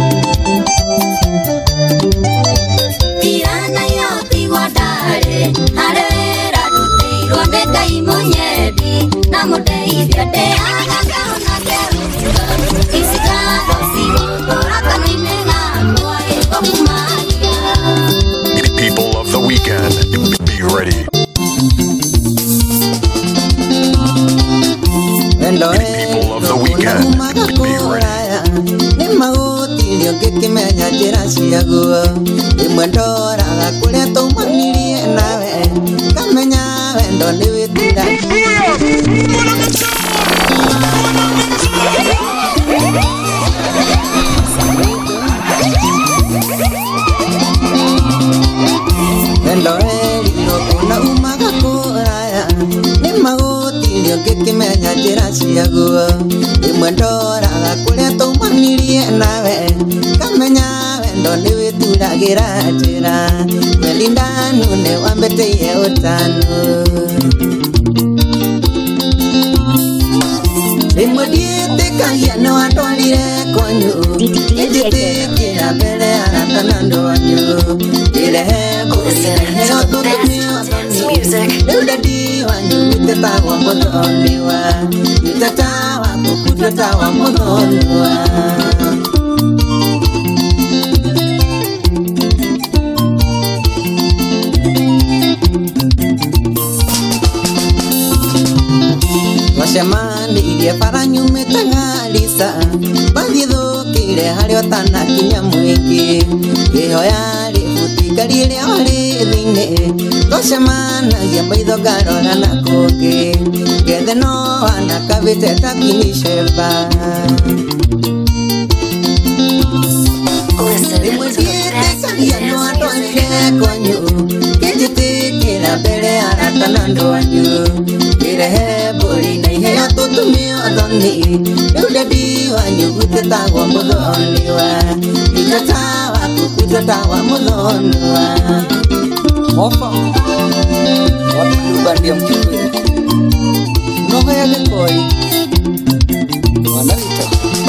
irana yoti wadare harera duteirwa bekai monyebi na modeithia de agaga na keruga isikado sigo toraka nimega moe kokuma. People of the weekend, be ready. People of the weekend, be ready. Nimagutirio ngĩkĩmenya njĩra ciaguo rĩmwe ndoraga kũrĩa tũmanirie nawe ngamenya wendo nĩ wĩtira wendo erirwo kuna umaga kũraya nimagutirio ngĩkĩmenya njĩra ciaguo rĩmwe ndoraga kũrĩa tũmanirie nawe ngamenya wendo nĩ wĩturagĩra njĩra welindanu nĩ wambĩtĩire ũtano rĩmwe ndiĩtĩkagia nĩ watwarire kwanyu ĩnjĩtĩkĩra mbere ya arata na ndwanyu ĩrehe mũrĩheo tũtũmio rĩu dadi wanyu wĩtĩtagwo mũthoniwa wĩtata waku kutwĩtagwo mũthoniwa twacemanirie bara nyumĩte Garissa bathiĩ harĩa ũtanakinya mũingĩ ngĩhoya rĩbuti ngari ĩrĩa warĩ thĩinĩ twacemanagia maitho ngarora na kũngĩ ngethe no wanakabĩte takinisheba rĩmwe ndiĩtĩkagia no andwanire kwanyu kĩnjĩtĩkĩra mbere ya arata na ndwanyu ngĩrehe mbũri na iheo tũtumio thoni rĩu dadi wanyu gũtĩtagwo mũthoniwa itata waku gũtĩtagwo mũthoniwa mofa wakiubandia mkikuyu noho ya gĩkoi wanawita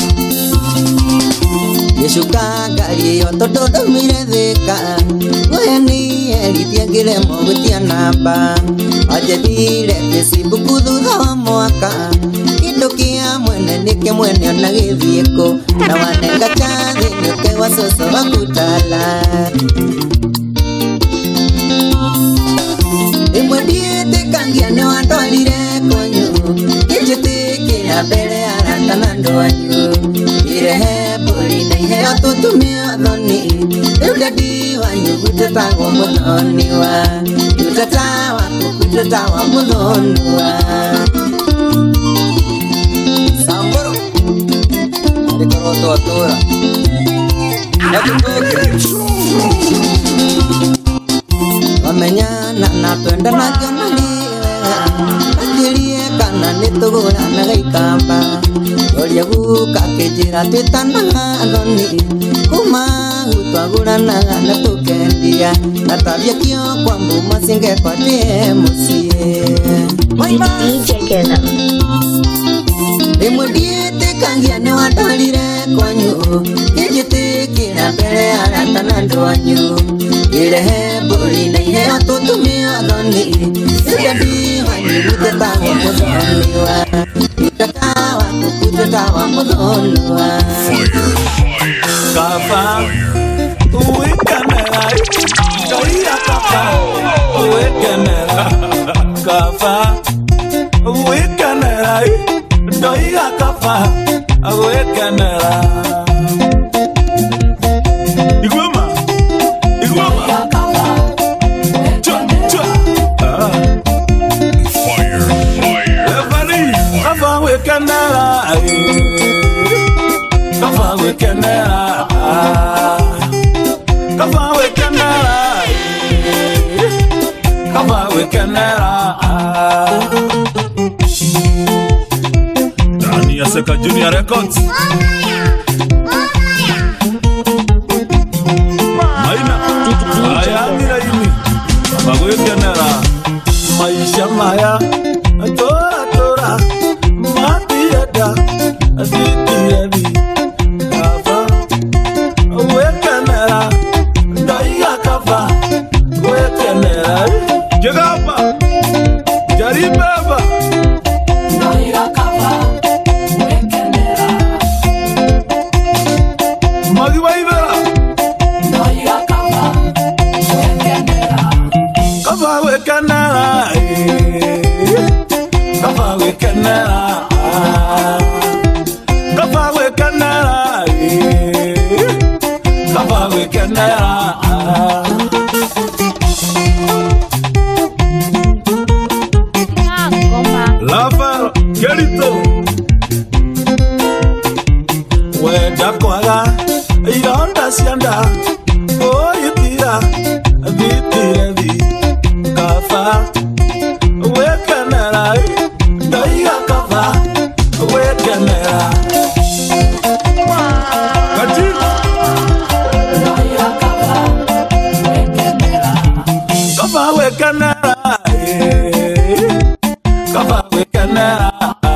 gĩcuka ngari ĩyo tondũ ndaumire thĩka we nĩ erithia ngĩremwo gũtia namba anjethire Facebook thutha wa mwaka kĩndũ kĩa mwene nĩkĩ mwene ona gĩthiĩkũ na wanenga chathĩ nĩũke wa coco wakutala rĩmwe ndiĩtĩkagia nĩ wandwarire kwanyu kĩnjĩtĩkĩra mbere ya arata na ndwanyu irehe mbũri na iheo tũtumio thoni rĩu dadi wanyu gũtĩtagwo mũthoniwa utata waku gũtĩtagwo mũthoniwa Samburu arĩkorwo twatũra wamenyana na twendanagio na rĩwega anjĩrie kana nĩtũgũranaga ikamba oria guka kĩnjĩra twĩtanaga thoni kuma twagurana na tukendia na tabia kio kwa mbuma singekwatie musie DJ Gena. Emodiete kangia ne wadalire kwanyu Ejitekira pere arata na ndwanyu Ilehe buri na ihe atutumia dhoni Sijadi wanyu utetawa mudhoniwa Itatawa kukutetawa mudhoniwa Kafa Uikanera Joia kafa Uikanera Kafa Uikanera Joia kafa Uikanera Igoma Fire Everybody Kafa Uikanera Kafa Uikanera Kafa Uikanera Kafa Uikanera Dani ya Seka Junior Records Maina Aya mira yumi Kafa Uikanera Maisha maya Tora tora Matiada Azitiadi Kafa Uikanera Daiga kafa Uikanera Jegapa Jaribaba Daiga kafa Uikanera Magiwaibera Daiga kafa Uikanera Kafa Uikanera Kafa Uikanera Kafa Uikanera Kafa Uikanera Lava Gerito Weda kwaga Yonda sianda Oyitira Vitira vi Kafa Uikanera Daiga kafa Uikanera Kajira Daiga kafa Uikanera Kafa Uikanera Kafa Uikanera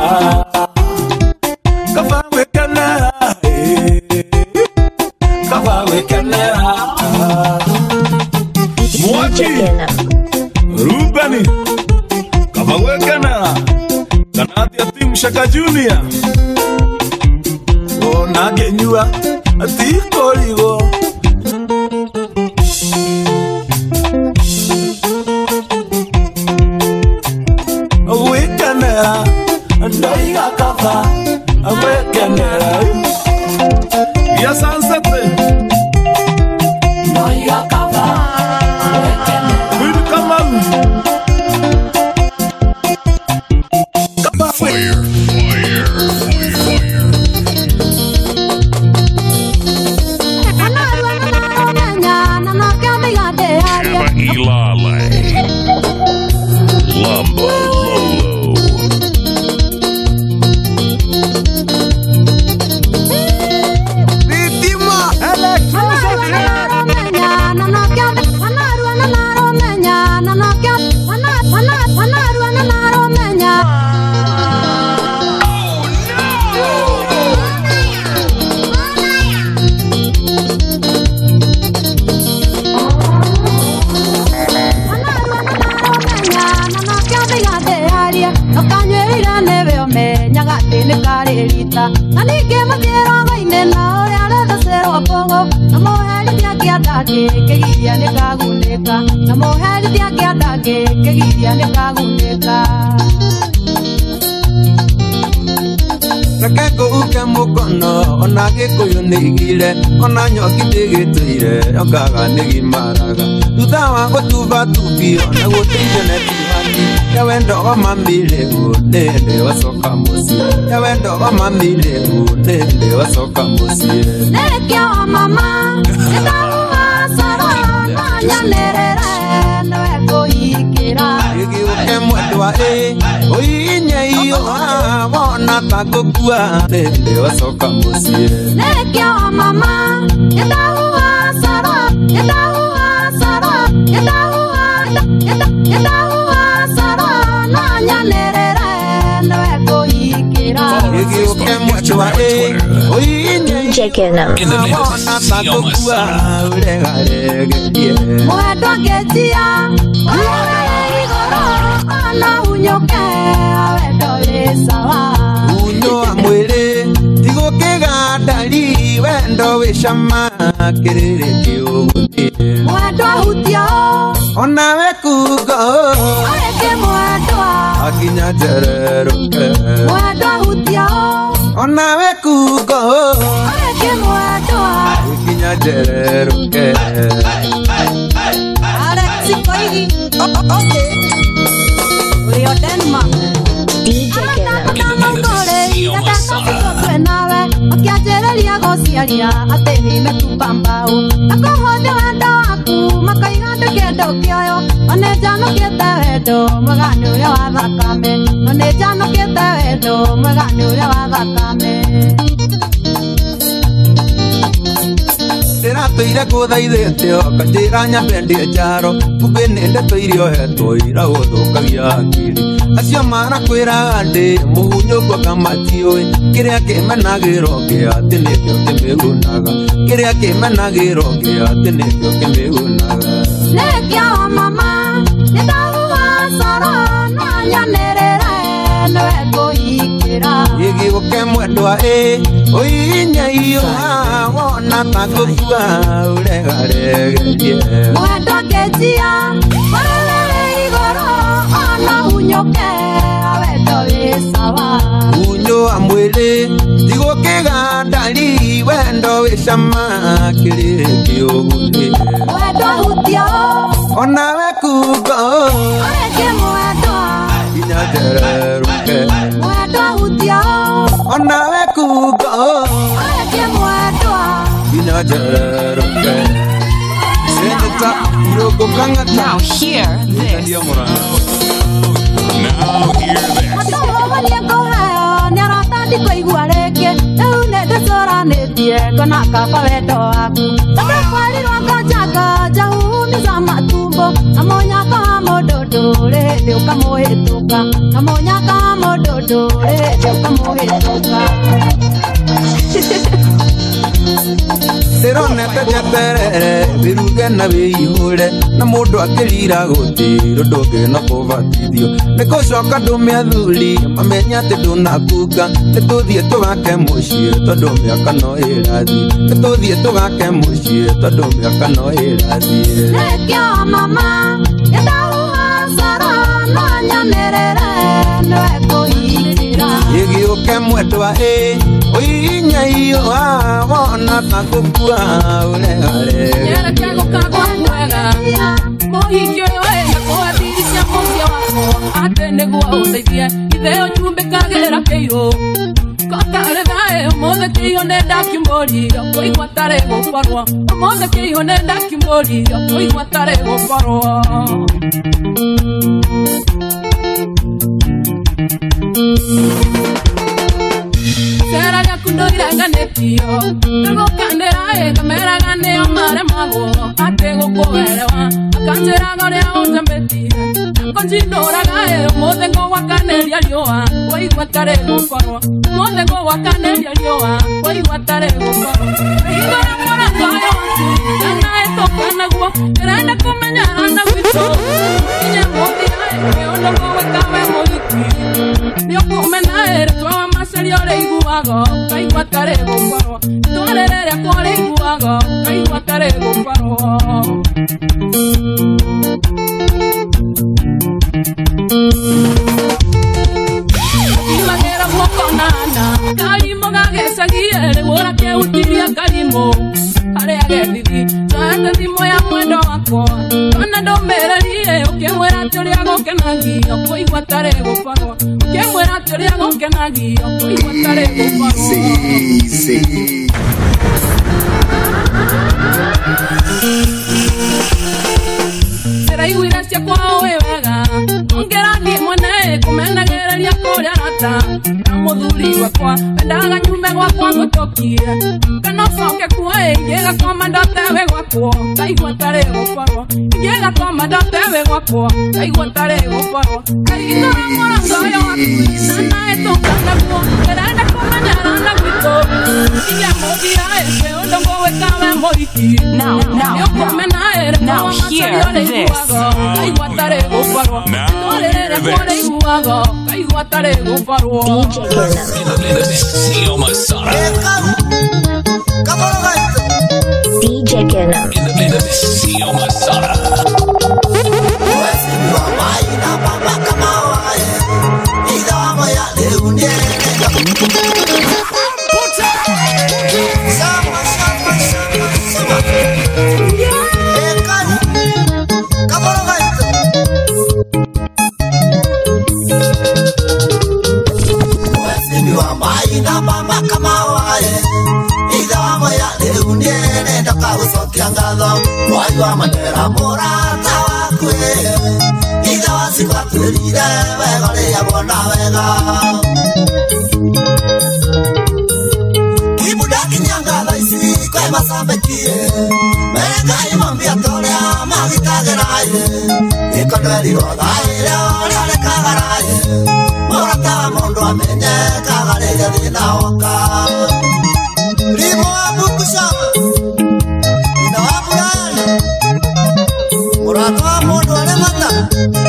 Kafa Uikanera Kafa Uikanera Mwachi Rubani Kafa Uikanera Kanadia Team Shaka Junior Ona genyua Atikorigo Uikanera Daiga kafa Uikanera Ya Sansete Daiga kafa Uikanera Will come on Fire Shama Ilale Lumba Lolo Víctima Electricity. Anike matero gaine na ore ale dasero pongo namo hali dia kiadake kegiria ne kagundeka namo hali dia kiadake kegiria ne kagundeka Rakeko uke mukono Onage kuyu nigire Onanyo kitigituire Okaga nigimaraga Tutha wangu tuba tupio Na gutinde netihati Ya wendo wa mamile Nende wasoka musi Ya wendo wa mamile Nende wasoka musi Nekia wa mama Etawa sara Nanya nerere Nwe kuhikira Igi uke mwedwa Oinye iyo Wona takukua Nende wasoka musi Nekia wa mama Etawa Chicken up. In the wendo wishama kirire kiuguti mwendwa hutio ona wekugo areke mwendwa akinya jereruke mwendwa hutio ona wekugo areke mwendwa akinya jereruke Alexi Koigi okay we are Denmark DJ Kenneth. Akiajereria gociaria ati ni metumba mbau akohothe wendo waku makaiga kendo kioyo one jano kiete wendo mwega ni uria wa thakame one jano kiete wendo mwega ni uria wa thakame Toire guthaithite okanjira nyambe ndie njaro kumbe ni ndeto irio hetwo ira guthukagia akiri acio marakwira ndi muhunyũkwo kamatiũĩ kĩrĩa kĩmenagĩrwo kĩa atĩ nĩkĩo kĩmĩgunaga kĩrĩa kĩmenagĩrwo kĩa atĩ nĩkĩo kĩmĩgunaga nĩkĩo mama nĩndahuha coro no nyanĩrĩre nĩwe ngũhingĩra gĩgĩũke mwendwa ũinye iũha wona ta ngũkua ũregaregerie mwendwa ngĩnjia warere igũrũ ona hunyũke wendo wĩ sawa unyũa mwĩrĩ tigũkĩgandari wendo wĩ cama kĩrĩrĩ kĩũgũthĩ mwendwa hutio ona wekugo areke mwendwa kinya njereruke mwendwa hutio ona wekugo areke mwendwa kinya njereruke seneta irũngũ kang'ata Now hear this. Now hear this. Atũhũganie kũheo nĩaratandi kũigua rĩngĩ rĩu nĩndĩcũranĩtie ngona kaba wendo waku ndakwarirwo ngonjanga njahuhumiza matumbo na mũnyaka wa mũndũ ndũrĩ hĩndĩ ũkamũhĩtũka na mũnyaka wa mũndũ ndũrĩ hĩndĩ ũkamũhĩtũka ndĩronete njeterere wĩruge na wĩihũre na mũndũ akĩrira gũtirũ ndũngĩna kũbatithio nĩkũcoka ndũme athuri mamenya atĩ ndũnakunga nĩtũthiĩ tũgake mũciĩ tondũ mĩaka no ĩrathiĩ nĩtũthiĩ tũgake mũciĩ tondũ mĩaka no ĩrathiĩ nĩkĩo mama nĩndahuha coro no nyanĩrĩre nĩwe ngũhingĩra gĩgĩũke mwendwa ũinye iũha wona ta ngũkua ũregarege Nyereke gũkagwa kwega mũhiki ũyũ wenda kũgathirisha mũciĩ wakwa atĩ nĩguo ũndeithie ithe ũnjumbĩkagĩra kĩiũ kotarĩ thayũ ũmũthĩ kĩiũ nĩndakĩmũria kũigua tarĩ gũkorwo ũmũthĩ kĩiũ nĩndakĩmũria kũigua tarĩ gũkorwo Sera rĩaku ndũirenganĩtio nĩgũkanĩra ngameraga nĩo maremagwo atĩ gũkũerewa akanjĩraga ũrĩa ũnjambĩtie nakũnjindũraga ũmũthĩ ngũgwakanĩria riũa kũigua tarĩ gũkorwo ũmũthĩ ngũgwakanĩria riũa kũigua tarĩ gũkorwo hingũra mũrango ũyũ waku nanaĩtũka naguo ndĩrenda kũmenyana na gwitũ nginya mũthia kĩũndũ gũgwĩka we mũhiki nĩũkũmena rĩtwa wa macaria ũrĩa iguaga kaigua tarĩ gũkorwo itwarĩre rĩakwa ũrĩa iguaga kaigua tarĩ gũkorwo imagĩra guoko nana karimũ gagĩcagie rĩgũra kĩhutiria karimũ harĩa gethithi twaete thimũ ya mwendo wakwa ona ndũmĩrĩrie ũkĩmwĩra atĩ ũrĩa gũkenagio kũigua tarĩ gũkorwo ũkĩmwĩra atĩ ũrĩa gũkenagio kũigua tarĩ gũkorwo ndĩraiguire cia kwao wĩ wega ongera niĩ mwene kũmenegereria kũrĩa rata na mũthuri wakwa endaga nyume gwakwa ngũtũkie kana coke kuoĩ ingĩgakoma ndotewe gwakwo ngaigua tarĩ gũkorwo ingĩgakoma ndotewe gwakwo ngaigua tarĩ gũkorwo kaigithora mũrango ũyũ waku na naĩ tũkanaguo ndĩrenda kũmenyera na gwitũ inya mũthia ĩke ũndũ ngũgwĩkawe mũriki nĩũkũmena ĩrĩ kawamasari ũrĩ iguago ngaigua tarĩ gũkorwo tũrĩrĩre kũrĩ iguago ngaigua tarĩ gũkorwo DJ Kenneth. In the Seal Masada. Wajua mandera morata wakwe Iga wasikwa tulire wega lia bona wega Kibuda kinyanga laisi kwe masambekie Mereka imambia tolea magitageraye Ikondweli rodhaile ole kagaraye Morata mondo amenye kagarege dhina waka Limo wabu kusama Muratoa mondo wale mata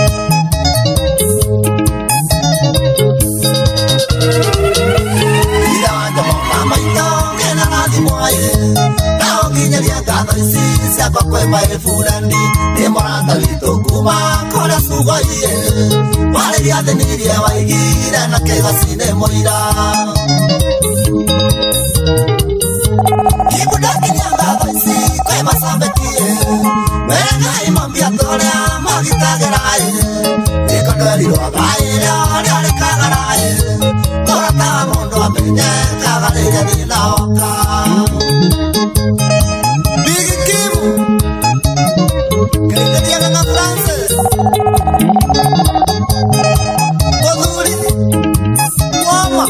Ida wanda mama itonge na nazi mwaye Nao kinyalia gata isi Siapa kwe mae fulani Ni morata lito kuma Kora sugo iye Wale viate nirie waigire Na kega sine moira Kibuda kinyanga isi Kwe masambekie Mereka imambia tolea magitageraye Ikondweli rodhaile ole kagaraye Morata mondo amenye kagarege dhina waka Bigi Kimu Kaitadia ganga France Koduri Wama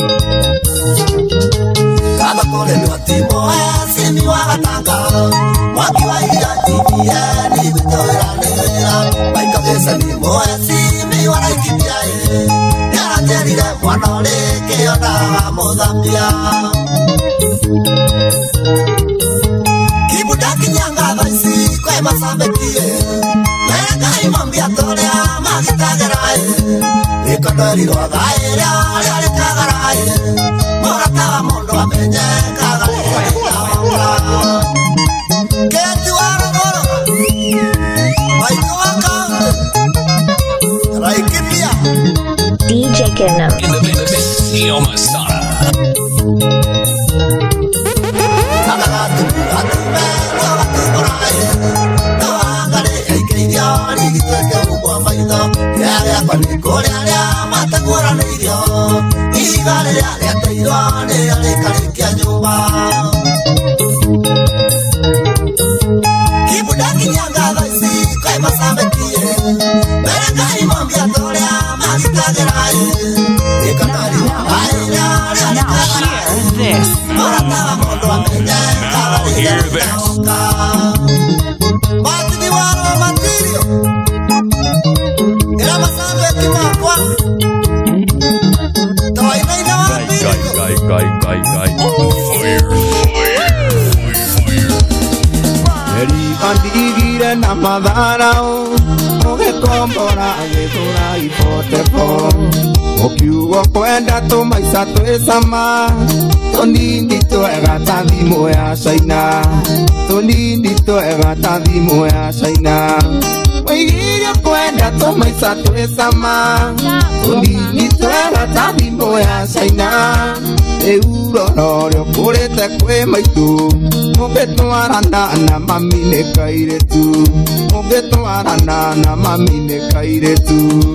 Kada kole luatimo Simi wagatanga Wakiwa ila tibia Ni vitoera nera Baika kesa ni moe Simi waraikipiae Yara terire mwanole Keona Mozambia Kibuda kinyanga vaisi Kwe masambekie Mereka imambia tolea Magitagerae Ikondweli rodhaile ole kagarae Morata mondo amenye Kagarege dhina Keti waro goro Maiko wakante Raikipia DJ Kenneth. In the Seal Masada. Nagatu atume Watu morae Noangare Eikeiria Rigitweke ubwa maitho Yarea kwa nikore Alea matagura neirio Igare Alea teiro Nea rekarikia nyumba Kibuda kinyanga vaisi Kwe masambekie Mereka imambia tolea magitageraye Ikondweli rodhaile ole kagaraye Morata mondo amenye kagarege dhina waka Matini waro matirio Gira masambe kimakwa Tawaina ina wapiri Erikandigire na matharau Ũgĩkombora agĩthũra ibotebo Ũkiugo kwenda tũmaica twĩ cama Tũnini twega ta thimũ ya Caina Tũnini twega ta thimũ ya Caina Ũigire kwenda tũmaica twĩ cama Tũnini twega ta thimũ ya Caina Rĩu rĩo kũrĩte kwĩ maitũ Mũngĩtwarana na mami nĩ kairĩtu Mũngĩtwarana na mami nĩ kairĩtu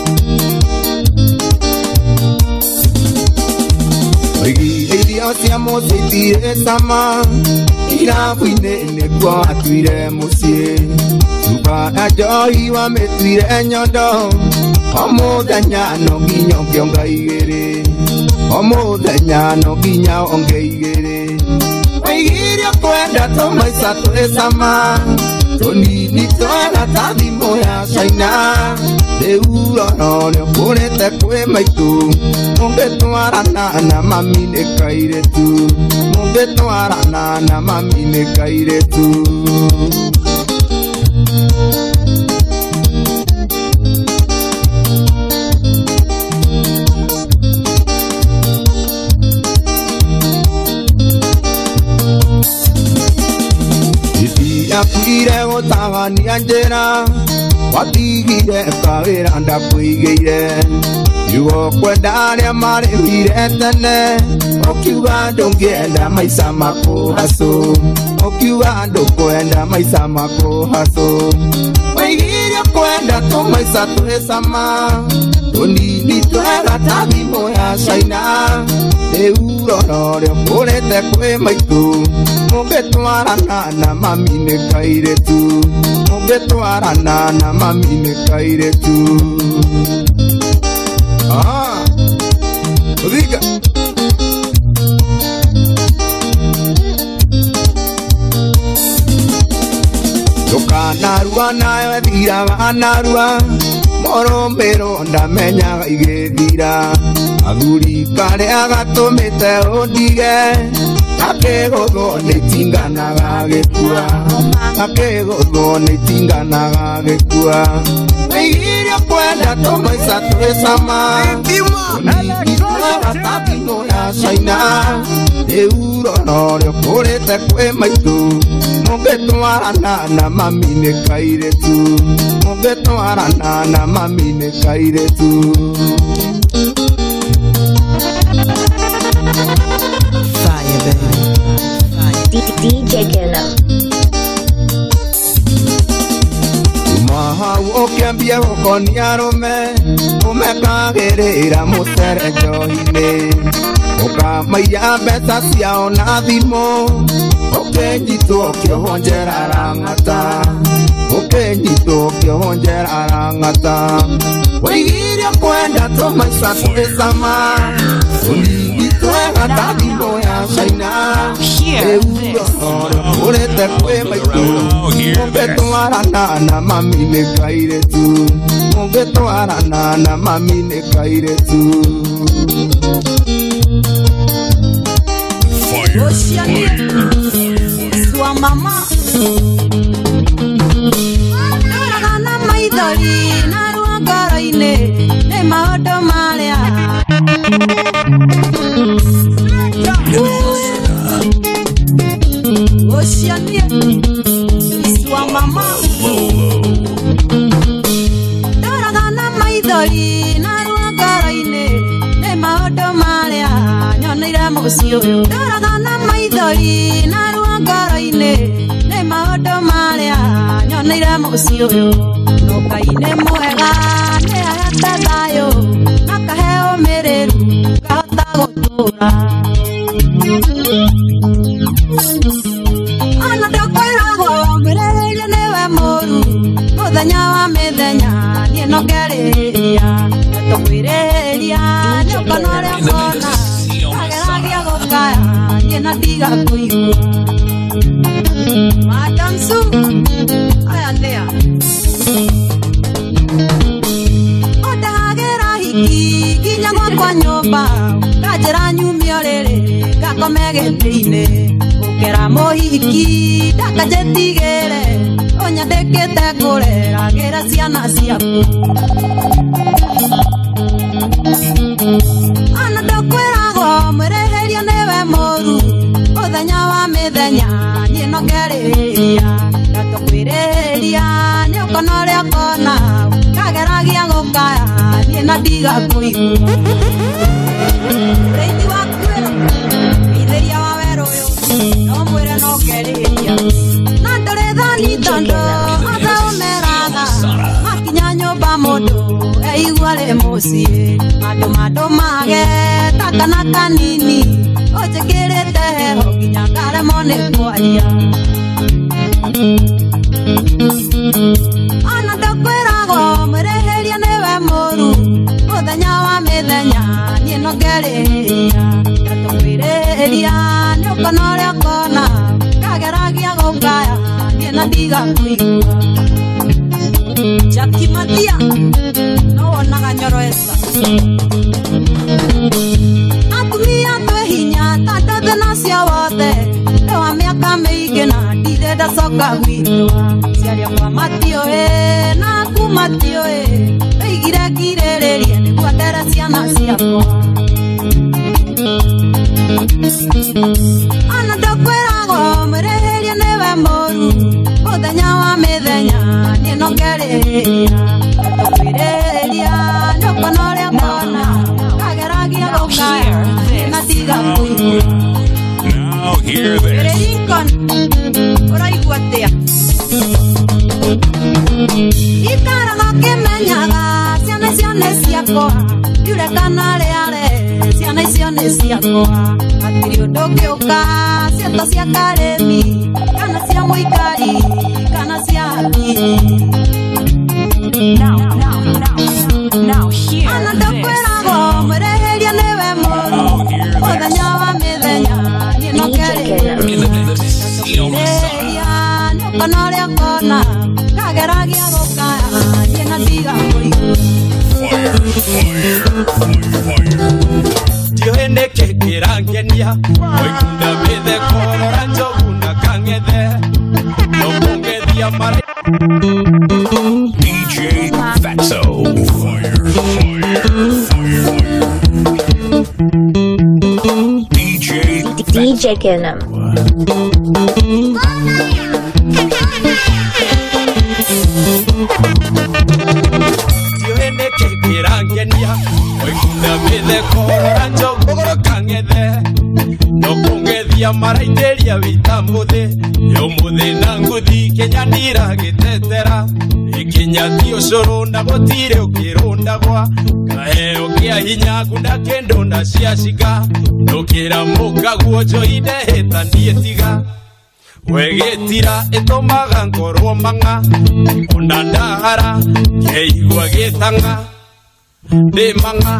Oigi irio cia mũcitire cama irabu-inĩ nĩkuo atuire mũciĩ cuba ya njohi wa mĩtuire nyondo o mũthenya no nginya ũngĩonga igĩrĩ o mũthenya no nginya onge igĩrĩ waigire kwenda tũmaica twĩ cama tũnini twega ta thimũ ya caina rĩu rono nĩũkũrĩte kwĩ maitũ mũngĩtwarana na mami nĩ kairĩtu mũngĩtwarana na mami nĩ kairĩtu Yakwire gũtabania njĩra watigire kawĩra ndakwĩigĩire yugo kwenda arĩa marĩhire tene ũkiuga ndũngĩenda maica makũhacũ ũkiuga ndũkwenda maica makũhacũ waigire kwenda tũmaica twĩ cama tũnini twega ta thimũ ya caina rĩu rono rĩũkũrĩte kwĩ maitũ mũngĩtwarana na mami nĩ kairĩtu mũngĩtwarana na mami nĩ kairĩtu ũthinga ndũkanarua nayo thiraga narua mũrũmbĩrũ ndamenyaga igĩthira athuri karĩa gatũmĩte ũndige akĩgũthwo nĩtinganaga gĩkua akĩgũthwo nĩtinganaga gĩkua waigire kwenda tũmaica twĩ cama ũnigitwaga ta thimũ ya caina rĩu rono rĩũkũrĩte kwĩ maitũ mũngĩtwarana na mami nĩ kairĩtu mũngĩtwarana na mami nĩ kairĩtu DJ Killer. Mahau ũkĩambia gũkonia arũme ũmekagĩrĩra mũcere njohi-inĩ ũkamaiya mbeca ciao na thimũ ũkĩnyitwo kĩoho njera arang'ata ũkĩnyitwo kĩoho njera arang'ata waigire kwenda tũmaica twĩ cama tũnini twega ta thimũ ya caina rĩu rono rĩũkũrĩte kwĩ maitũ mũngĩtwarana na mami nĩ kairĩtu mũngĩtwarana na mami nĩ kairĩtu Sua mama Ndoraga na maithori na ruangaro-inĩ nĩ maũndũ marĩa Oceania Sua mama Ndoraga na maithori na ruangaro-inĩ nĩ maũndũ marĩa nyoneire mũciĩ ũyũ Ndoraga na maithori na ruangaro-inĩ nĩ maũndũ marĩa nyoneire mũciĩ ũyũ Ngai-nĩ mwega nĩ ahete thayũ akahe ũmĩrĩru ngahota gũtũũra Ona ndakwĩragwo mwĩrĩrĩire nĩwe mũru mũthenya wa mĩthenya niĩ no ngerĩria tũkwĩrĩria nĩ ũkona ũrĩa ngona ageragia gũkaya niĩ na ndiga kũigua Madam Su aya ndĩa Ondagĩra hiki nginya gwakwa nyũmba kanjĩra nyumio rĩrĩ ngakome gĩtĩ-inĩ gũkĩra mũhiki ndakanjĩtigĩre ũnyandĩkĩte kũreragĩra ciana ciaku Ona ndakwĩragwo mwĩrĩhĩria nĩwe mũru mũthenya wa mĩthenya niĩ no ngerĩria ngatũkwĩrĩria nĩ ũkona ũrĩa ngona kageragia gũkaya niĩ na ndiga kũigua Rĩithi wa kwĩra Ithĩria wa werũ ũyũ no mwĩre no ngerĩria na ndũrĩ thani tondũ othe ũmeraga makinya nyũmba mũndũ eigua rĩ mũciĩ andũ mage gaka na kanini ojekirite heho nginya ngaremwo nĩ kwaria ona ndakwĩragwo mwĩrĩhĩria nĩwe mũru mũthenya wa mĩthenya niĩ no ngerĩhĩria ngatũkwĩrĩhĩria nĩ ũkona ũrĩa kona kageragia gũkaya niĩ na ndigakũigua Jackie Matia no wonaga nyoro esa atumia twĩhinya tandũ thĩna cia wothe nĩ wa mĩaka mĩingĩ na ndirenda coka gwitũa ciaria kwa matiũĩ na ku matiũĩ ndoigire ngirĩrĩrie nĩguo ndere ciana ciakwa ona ndakwĩragwo mwĩrĩhĩria nĩwe mũru mũthenya wa mĩthenya niĩ no ngerĩhĩria tũkwĩrĩria nĩ ũkona ũrĩa kona kageragia gũkaya na ndigakũigua Now hear this. Lincoln ũraigua atĩa ikaraga ũkĩmenyaga ciana icio nĩ ciakwa ndiure kana rĩare ciana icio nĩ ciakwa hatirĩ ũndũ ũngĩũka ciato cia karĩmi kana cia mũikari kana cia hakiri ona ndakwĩragwo mwĩrĩhĩria nĩwe mũru mũthenya wa mĩthenya niĩ no ngerĩhĩria nĩ ũkona ũrĩa kona kageragia gũkaya niĩ na ndigakũigua ndiũĩ nĩkĩ kĩrangenia waikunda mĩtheko rora njogu na kang'ethe no kũngethia mara DJ Fatso. Fire. DJ Killem. ndiũĩ nĩkĩ kĩrangenia waikunda mĩtheko rora njogu na kang'ethe no kũngethia maraithĩria wĩta mũthĩ ũmũthĩ na ngũthi Kenya ndiragĩtetera ikinyati ũcũrũ na gũtirĩ ũkĩrũndagwa kaheo kĩa hinya ngunda kĩndũ na ciaciga ndũkĩra mũkaguo njoi ndehĩta ndiĩtiga wegĩtira ĩtũmaga ngorwo mang'a ona ndahara keigua gĩtang'a ndĩ mang'a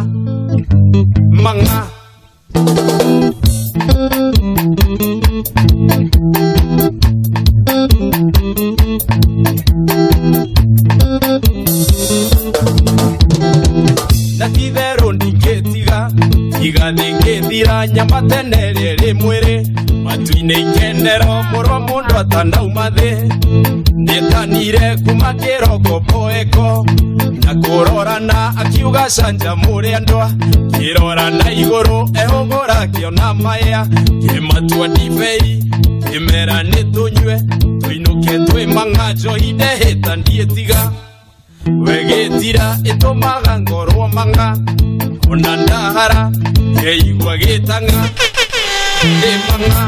na titherũ ndingĩtiga tiga thingĩthira nyama tene rĩrĩ mwĩrĩ matu-inĩ ikenero mũrwa mũndũ atanauma thĩ nĩetanire kuma kĩroko poeko na kũrorana akiuga canja mũrĩ andwa kĩrorana igũrũ ehũgũra kĩona maya kĩmatua ndibei kĩmera nĩ tũnyue tũinũke twĩ mang'a njohi ndehĩta ndiĩtiga wegĩtira ĩtũmaga ngorwo mang'a ona ndahara keigua gĩtang'a ndĩ mang'a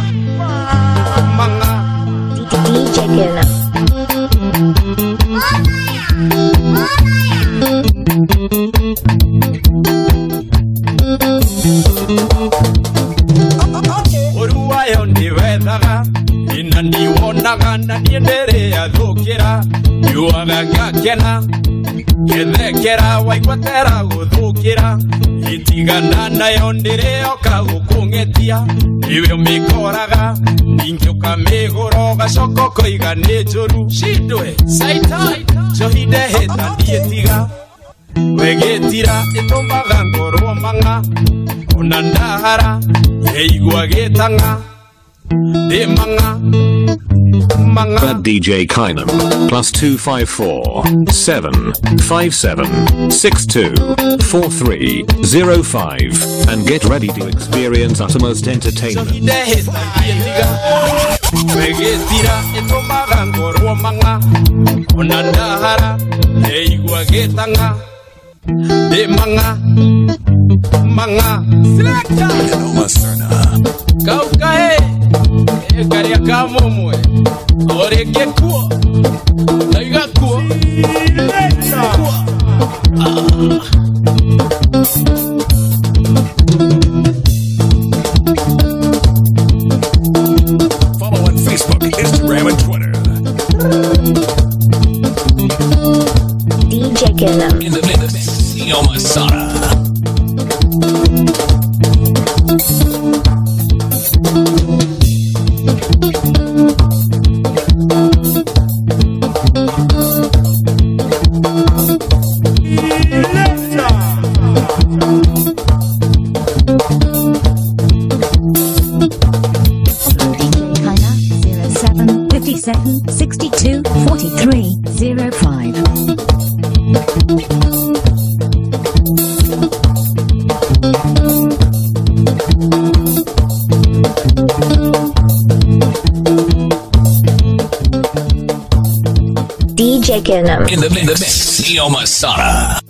DJ Killem. ũruayo ndĩwethaga ina ndiwonaga na niĩ ndĩrĩathũkĩra nyuaga ngakena ngethekera waigwatera gũthũkĩra itigana nayo ndĩrĩoka gũkũng'etia iwe ũmĩkoraga ningĩ ũkamĩgũra ũgacoka ũkoiga nĩ njũru cindwe saitai njohi ndehĩta ndiĩtiga wegĩtira ĩtũmaga ngorwo mang'a ona ndahara keigua gĩtang'a ndĩ mang'a That DJ Kinem +254 757 62 4305 and get ready to experience uttermost entertainment. wegĩtira ĩtũmaga ngorwo mang'a ona ndahara keigua gĩtang'a ndĩ mang'a selector kaukae karia kamomwe oreke kuo naiga kuo 305. DJ Kinum. In the mix, Neo Masada.